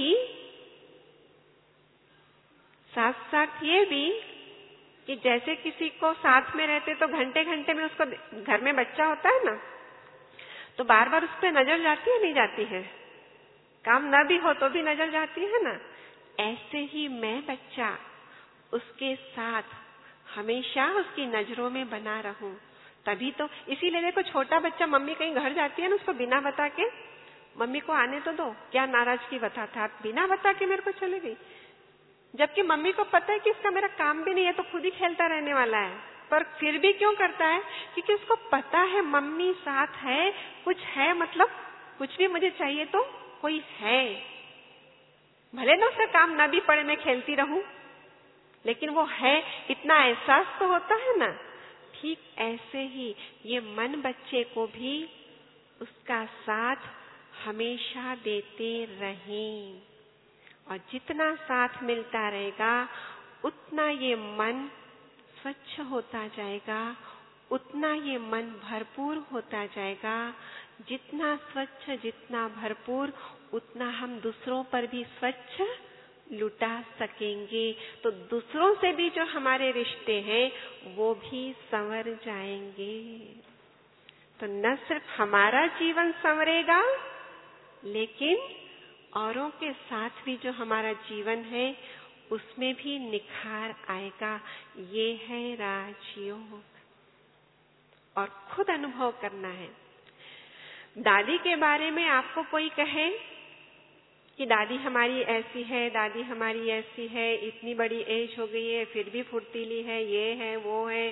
Speaker 1: ये भी कि जैसे किसी को साथ में रहते तो घंटे घंटे में उसको, घर में बच्चा होता है ना, तो बार बार उस पर नजर जाती है नहीं जाती है? काम न भी हो तो भी नजर जाती है ना। ऐसे ही मैं बच्चा उसके साथ हमेशा उसकी नजरों में बना रहूं, तभी तो। इसीलिए देखो, छोटा बच्चा, मम्मी कहीं घर जाती है ना, उसको बिना बता के, मम्मी को आने तो दो, क्या नाराजगी बताता, आप बिना बता के मेरे को चले गई। जबकि मम्मी को पता है कि इसका मेरा काम भी नहीं है, तो खुद ही खेलता रहने वाला है, पर फिर भी क्यों करता है? क्योंकि उसको पता है मम्मी साथ है, कुछ है, मतलब कुछ भी मुझे चाहिए तो कोई है। भले ना उसका काम ना भी पड़े, मैं खेलती रहूं, लेकिन वो है, इतना एहसास तो होता है ना। ठीक ऐसे ही ये मन बच्चे को भी उसका साथ हमेशा देते रहें, और जितना साथ मिलता रहेगा उतना ये मन स्वच्छ होता जाएगा, उतना ये मन भरपूर होता जाएगा। जितना स्वच्छ, जितना भरपूर, उतना हम दूसरों पर भी स्वच्छ लुटा सकेंगे। तो दूसरों से भी जो हमारे रिश्ते हैं वो भी संवर जाएंगे। तो न सिर्फ हमारा जीवन संवरेगा, लेकिन औरों के साथ भी जो हमारा जीवन है उसमें भी निखार आएगा। ये है राजयोग, और खुद अनुभव करना है। दादी के बारे में आपको कोई कहे कि दादी हमारी ऐसी है, दादी हमारी ऐसी है, इतनी बड़ी एज हो गई है फिर भी फुर्तीली है, ये है वो है,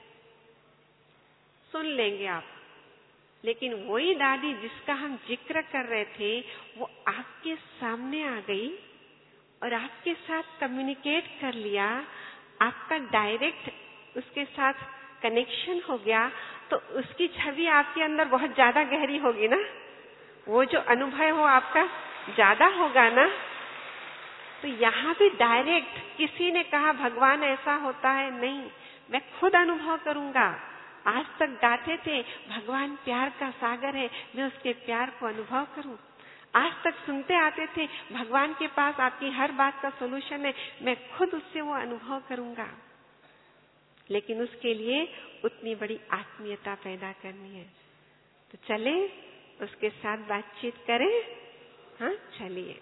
Speaker 1: सुन लेंगे आप। लेकिन वही दादी जिसका हम जिक्र कर रहे थे, वो आपके सामने आ गई और आपके साथ कम्युनिकेट कर लिया, आपका डायरेक्ट उसके साथ कनेक्शन हो गया तो उसकी छवि आपके अंदर बहुत ज्यादा गहरी होगी ना, वो जो अनुभव हो आपका ज्यादा होगा ना। तो यहाँ भी डायरेक्ट किसी ने कहा भगवान ऐसा होता है नहीं, मैं खुद अनुभव करूंगा। आज तक गाते थे भगवान प्यार का सागर है, मैं उसके प्यार को अनुभव करूं। आज तक सुनते आते थे भगवान के पास आपकी हर बात का सॉल्यूशन है, मैं खुद उससे वो अनुभव करूंगा। लेकिन उसके लिए उतनी बड़ी आत्मीयता पैदा करनी है। तो चले उसके साथ बातचीत करें। हाँ, चलिए।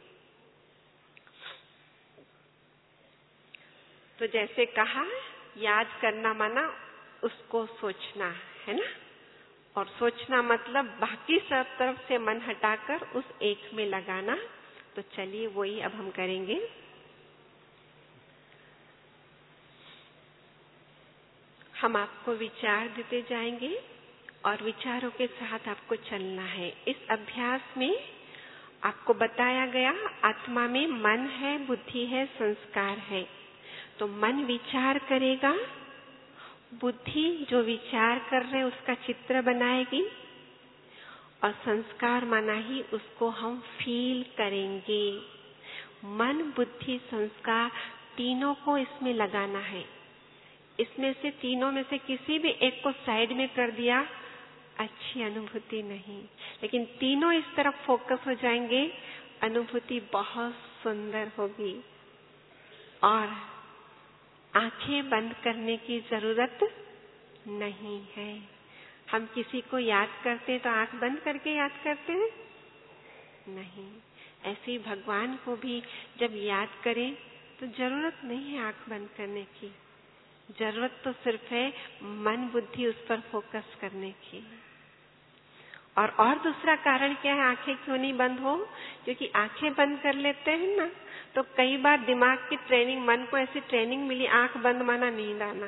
Speaker 1: तो जैसे कहा, याद करना माना उसको सोचना है ना, और सोचना मतलब बाकी सब तरफ से मन हटाकर उस एक में लगाना। तो चलिए वही अब हम करेंगे। हम आपको विचार देते जाएंगे और विचारों के साथ आपको चलना है। इस अभ्यास में आपको बताया गया आत्मा में मन है, बुद्धि है, संस्कार है। तो मन विचार करेगा, बुद्धि जो विचार कर रहे उसका चित्र बनाएगी, और संस्कार माना ही उसको हम फील करेंगे। मन, बुद्धि, संस्कार तीनों को इसमें लगाना है। इसमें से तीनों में से किसी भी एक को साइड में कर दिया, अच्छी अनुभूति नहीं। लेकिन तीनों इस तरफ फोकस हो जाएंगे, अनुभूति बहुत सुंदर होगी। और आंखें बंद करने की जरूरत नहीं है। हम किसी को याद करते तो आंख बंद करके याद करते हैं? नहीं। ऐसे ही भगवान को भी जब याद करें तो जरूरत नहीं है आंख बंद करने की। जरूरत तो सिर्फ है मन, बुद्धि उस पर फोकस करने की। और दूसरा कारण क्या है आंखें क्यों नहीं बंद हो? क्योंकि आंखें बंद कर लेते हैं ना, तो कई बार दिमाग की ट्रेनिंग, मन को ऐसी ट्रेनिंग मिली, आंख बंद माना नींद आना।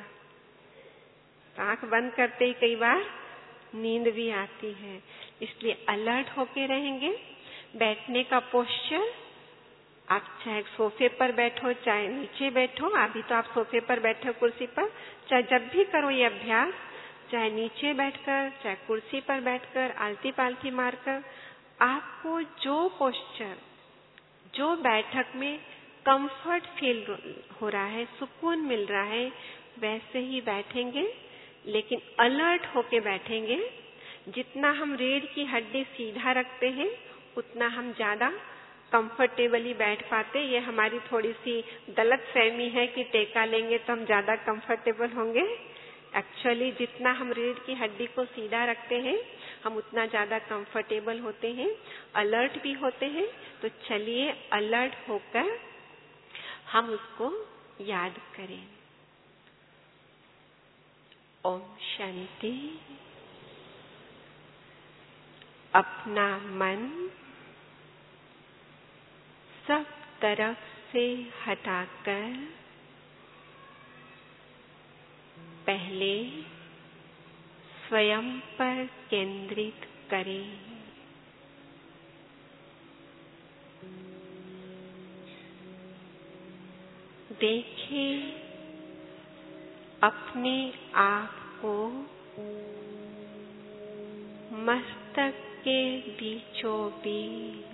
Speaker 1: तो आंख बंद करते ही कई बार नींद भी आती है। इसलिए अलर्ट होके रहेंगे। बैठने का पोस्चर, आप चाहे सोफे पर बैठो चाहे नीचे बैठो, अभी तो आप सोफे पर बैठे हो कुर्सी पर, चाहे जब भी करो ये अभ्यास, चाहे नीचे बैठकर चाहे कुर्सी पर बैठकर, आलती पालती मारकर, आपको जो पोस्चर, जो बैठक में कंफर्ट फील हो रहा है, सुकून मिल रहा है, वैसे ही बैठेंगे। लेकिन अलर्ट होके बैठेंगे। जितना हम रीढ़ की हड्डी सीधा रखते हैं उतना हम ज्यादा कंफर्टेबली बैठ पाते। ये हमारी थोड़ी सी गलत फहमी है कि टेका लेंगे तो हम ज्यादा कंफर्टेबल होंगे। एक्चुअली जितना हम रीढ़ की हड्डी को सीधा रखते हैं हम उतना ज्यादा कंफर्टेबल होते हैं, अलर्ट भी होते हैं। तो चलिए अलर्ट होकर हम उसको याद करें। ओम शांति। अपना मन सब तरफ से हटाकर पहले स्वयं पर केंद्रित करें। देखें अपने आप को मस्तक के बीचों बीच,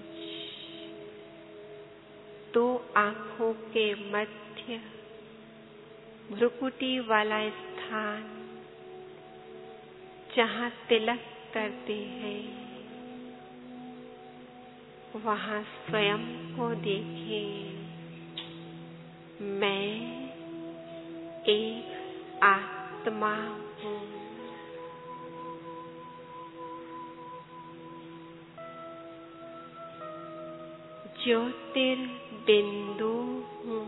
Speaker 1: दो आंखों के मध्य भ्रुकुटी वाला स्थान जहाँ तिलक करते हैं, वहाँ स्वयं को देखें। मैं एक आत्मा हूँ। ज्योतिर्बिंदु हूँ।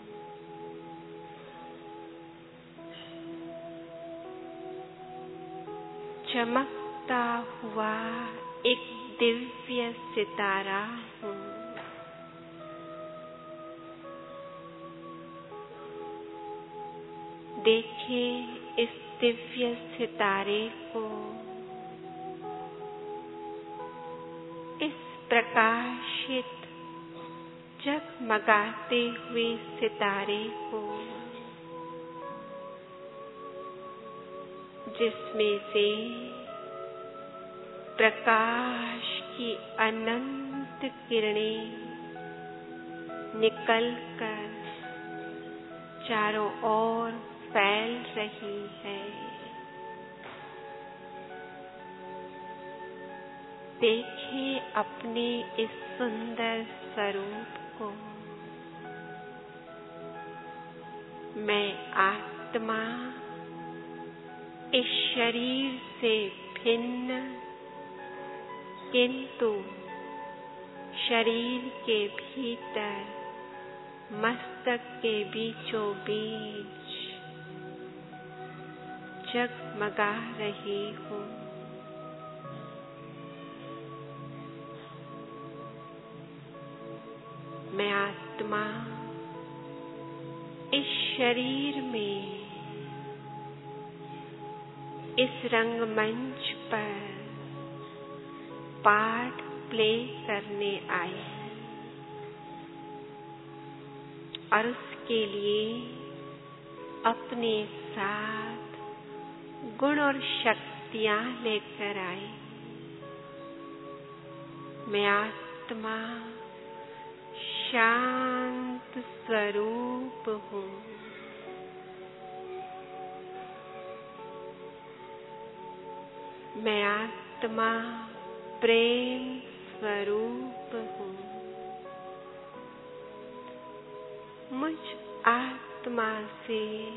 Speaker 1: चमकता हुआ एक दिव्य सितारा हूँ। देखें इस दिव्य सितारे को, इस प्रकाशित जगमगाते हुए सितारे को। जिसमें से प्रकाश की अनंत किरणें निकलकर चारों ओर फैल रही है। देखिए अपने इस सुंदर स्वरूप को। मैं आत्मा इस शरीर से भिन्न, किंतु शरीर के भीतर मस्तक के बीचों बीच जगमगा रही हूँ। मैं आत्मा इस शरीर में इस रंगमंच पर पार्ट प्ले करने आई और उसके लिए अपने साथ गुण और शक्तियां लेकर आई। मैं आत्मा शांत स्वरूप हूँ। मैं आत्मा प्रेम स्वरूप हूँ। मुझ आत्मा से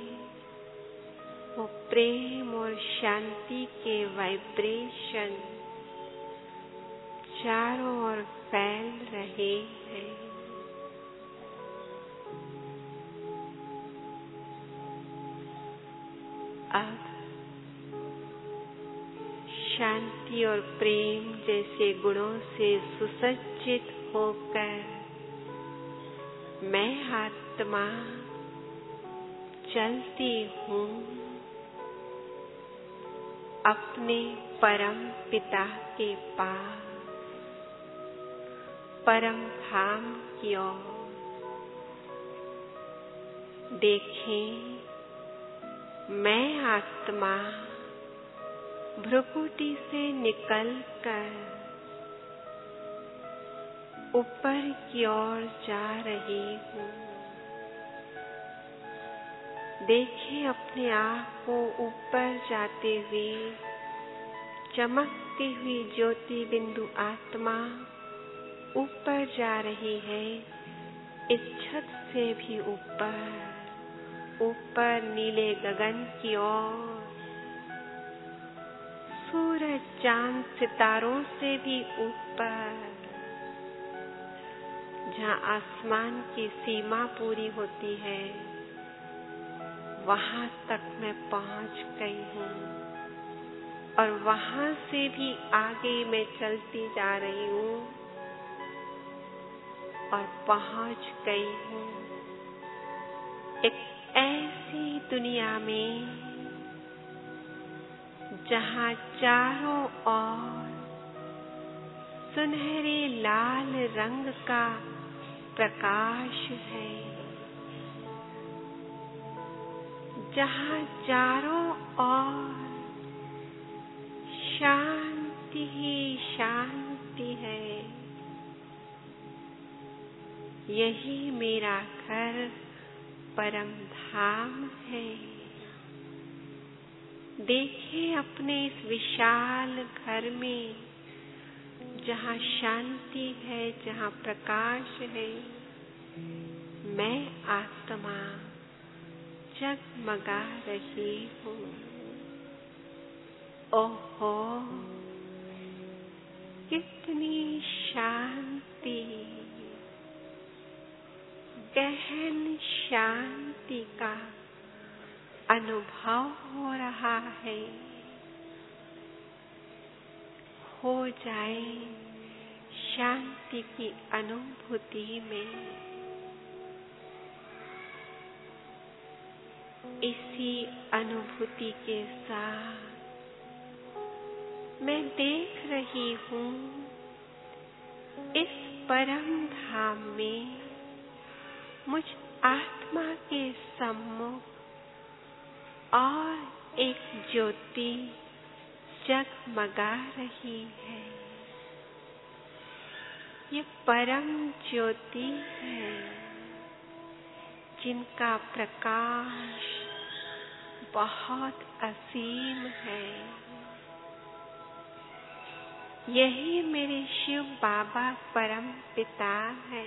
Speaker 1: वो प्रेम और शांति के वाइब्रेशन चारों ओर फैल रहे हैं। अब शांति और प्रेम जैसे गुणों से सुसज्जित होकर मैं आत्मा चलती हूँ अपने परम पिता के पास, परम धाम की ओर। देखें, मैं आत्मा भ्रुकुटी से निकलकर ऊपर की ओर जा रही हूँ। देखिए अपने आप को ऊपर जाते हुए, चमकती हुई ज्योति बिंदु आत्मा ऊपर जा रही है। इस छत से भी ऊपर, ऊपर नीले गगन की ओर, सूरज चांद सितारों से भी ऊपर, जहाँ आसमान की सीमा पूरी होती है, वहां तक मैं पहुंच गई हूँ और वहां से भी आगे मैं चलती जा रही हूँ और पहुंच गई हूँ एक ऐसी दुनिया में जहाँ चारों ओर सुनहरे लाल रंग का प्रकाश है, जहाँ चारों ओर शांति ही शांति है। यही मेरा घर परम धाम है। देखिए अपने इस विशाल घर में, जहाँ शांति है, जहाँ प्रकाश है, मैं आत्मा जगमगा रही हूँ। ओहो, कितनी शांति, गहन शांति का अनुभव हो रहा है। हो जाए शांति की अनुभूति में। इसी अनुभूति के साथ मैं देख रही हूँ इस परम धाम में मुझ आत्मा के सम्मुख और एक ज्योति जगमगा रही है। ये परम ज्योति है जिनका प्रकाश बहुत असीम है। यही मेरे शिव बाबा परम पिता है।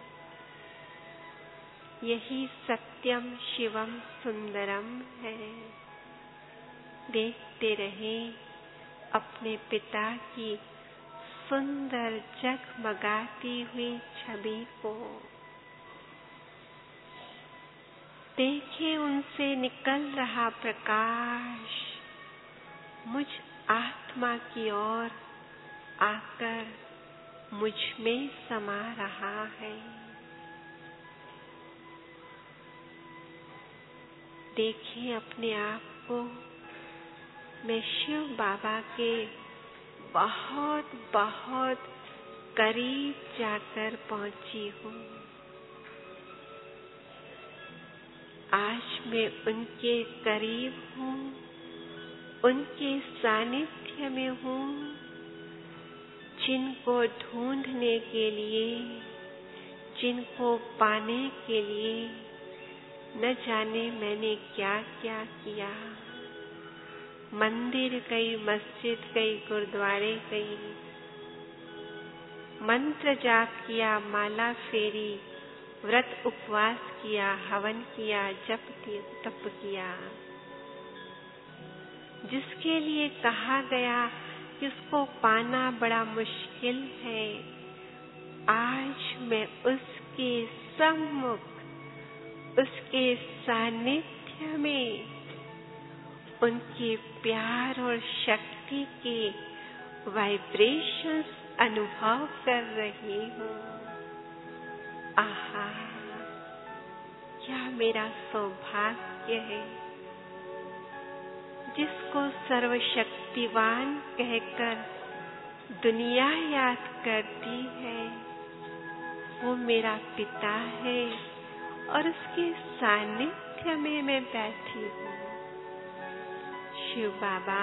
Speaker 1: यही सत्यम शिवम सुंदरम है। देखते रहे अपने पिता की सुंदर जगमगाती हुई छवि को। देखें उनसे निकल रहा प्रकाश मुझ आत्मा की ओर आकर मुझ में समा रहा है। देखें अपने आप को, मैं शिव बाबा के बहुत बहुत करीब जाकर पहुंची हूँ। आज मैं उनके करीब हूँ, उनके सानिध्य में हूँ, जिनको ढूंढने के लिए, जिनको पाने के लिए न जाने मैंने क्या क्या किया। मंदिर गई, मस्जिद गई, गुरुद्वारे गई, मंत्र जाप किया, माला फेरी, व्रत उपवास किया, हवन किया, जप तप किया। जिसके लिए कहा गया कि उसको पाना बड़ा मुश्किल है, आज मैं उसके सम्मुख, उसके सानिध्य में उनके प्यार और शक्ति के वाइब्रेशंस अनुभव कर रही हूँ। आहा, क्या मेरा सौभाग्य है। जिसको सर्वशक्तिवान कहकर दुनिया याद करती है, वो मेरा पिता है और उसके सानिध्य में मैं बैठी हूँ। Shiv Baba,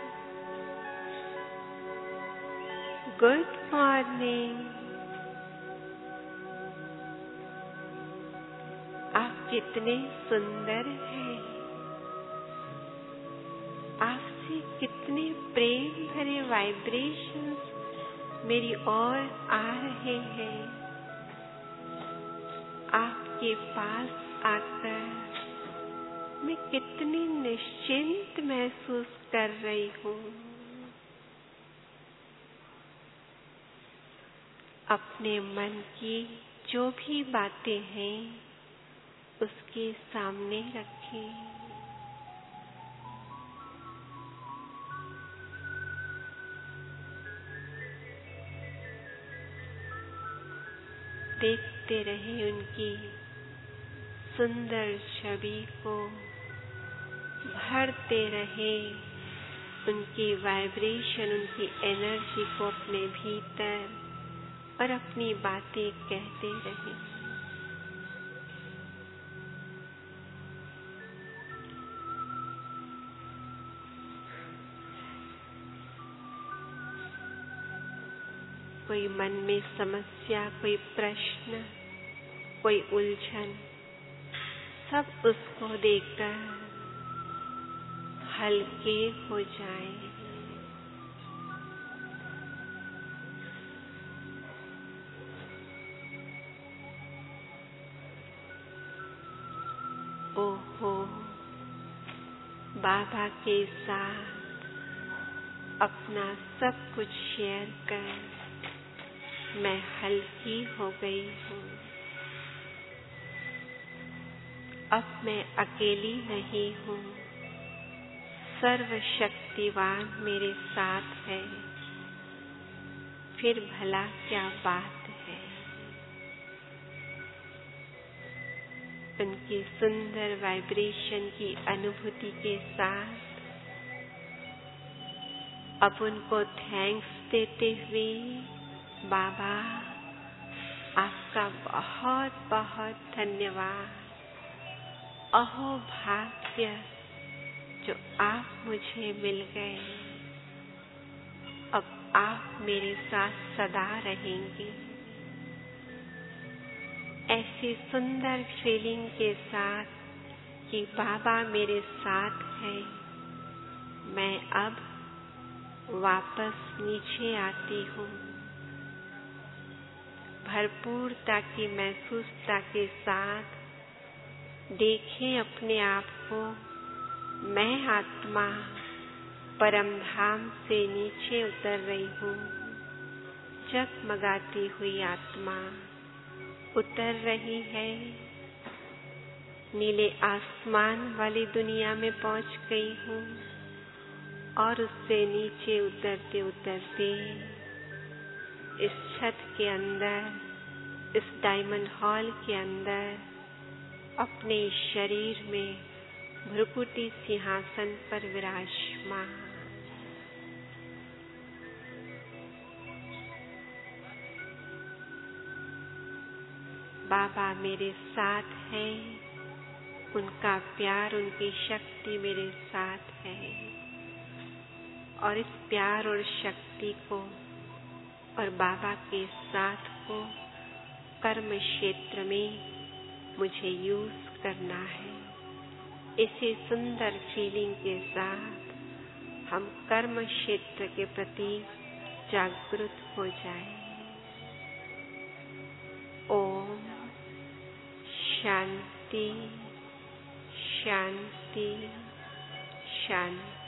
Speaker 1: good morning. आप कितने सुंदर हैं। आपसे कितने प्रेम भरे वाइब्रेशंस मेरी ओर आ रहे हैं। आपके पास आकर मैं कितनी निश्चिंत महसूस कर रही हूँ। अपने मन की जो भी बातें हैं उसके सामने रखें। देखते रहे उनकी सुंदर छवि को, भरते रहे उनकी वाइब्रेशन, उनकी एनर्जी को अपने भीतर और अपनी बातें कहते रहे। कोई मन में समस्या, कोई प्रश्न, कोई उलझन, सब उसको देखकर हल्के हो जाएं। ओहो, बाबा के साथ अपना सब कुछ शेयर कर मैं हल्की हो गई हूँ। अब मैं अकेली नहीं हूँ, सर्वशक्तिवान मेरे साथ है। फिर भला क्या बात है। उनकी सुंदर वाइब्रेशन की अनुभूति के साथ अब उनको थैंक्स देते हुए, बाबा आपका बहुत बहुत धन्यवाद। अहो भाग्य जो आप मुझे मिल गए, अब आप मेरे साथ सदा रहेंगे। ऐसी सुंदर फीलिंग के साथ कि बाबा मेरे साथ है, मैं अब वापस नीचे आती हूँ। भरपूरता की महसूसता के साथ देखें अपने आप को, मैं आत्मा परम धाम से नीचे उतर रही हूँ। जगमगाती हुई आत्मा उतर रही है, नीले आसमान वाली दुनिया में पहुंच गई हूँ और उससे नीचे उतरते उतरते इस छत के अंदर, इस डायमंड हॉल के अंदर अपने शरीर में भ्रुकुटी सिंहासन पर विराजमान। बाबा मेरे साथ है, उनका प्यार, उनकी शक्ति मेरे साथ है और इस प्यार और शक्ति को और बाबा के साथ को कर्म क्षेत्र में मुझे यूज करना है। इसी सुंदर फीलिंग के साथ हम कर्म क्षेत्र के प्रति जागृत हो जाएं। ओम शांति शांति शांति।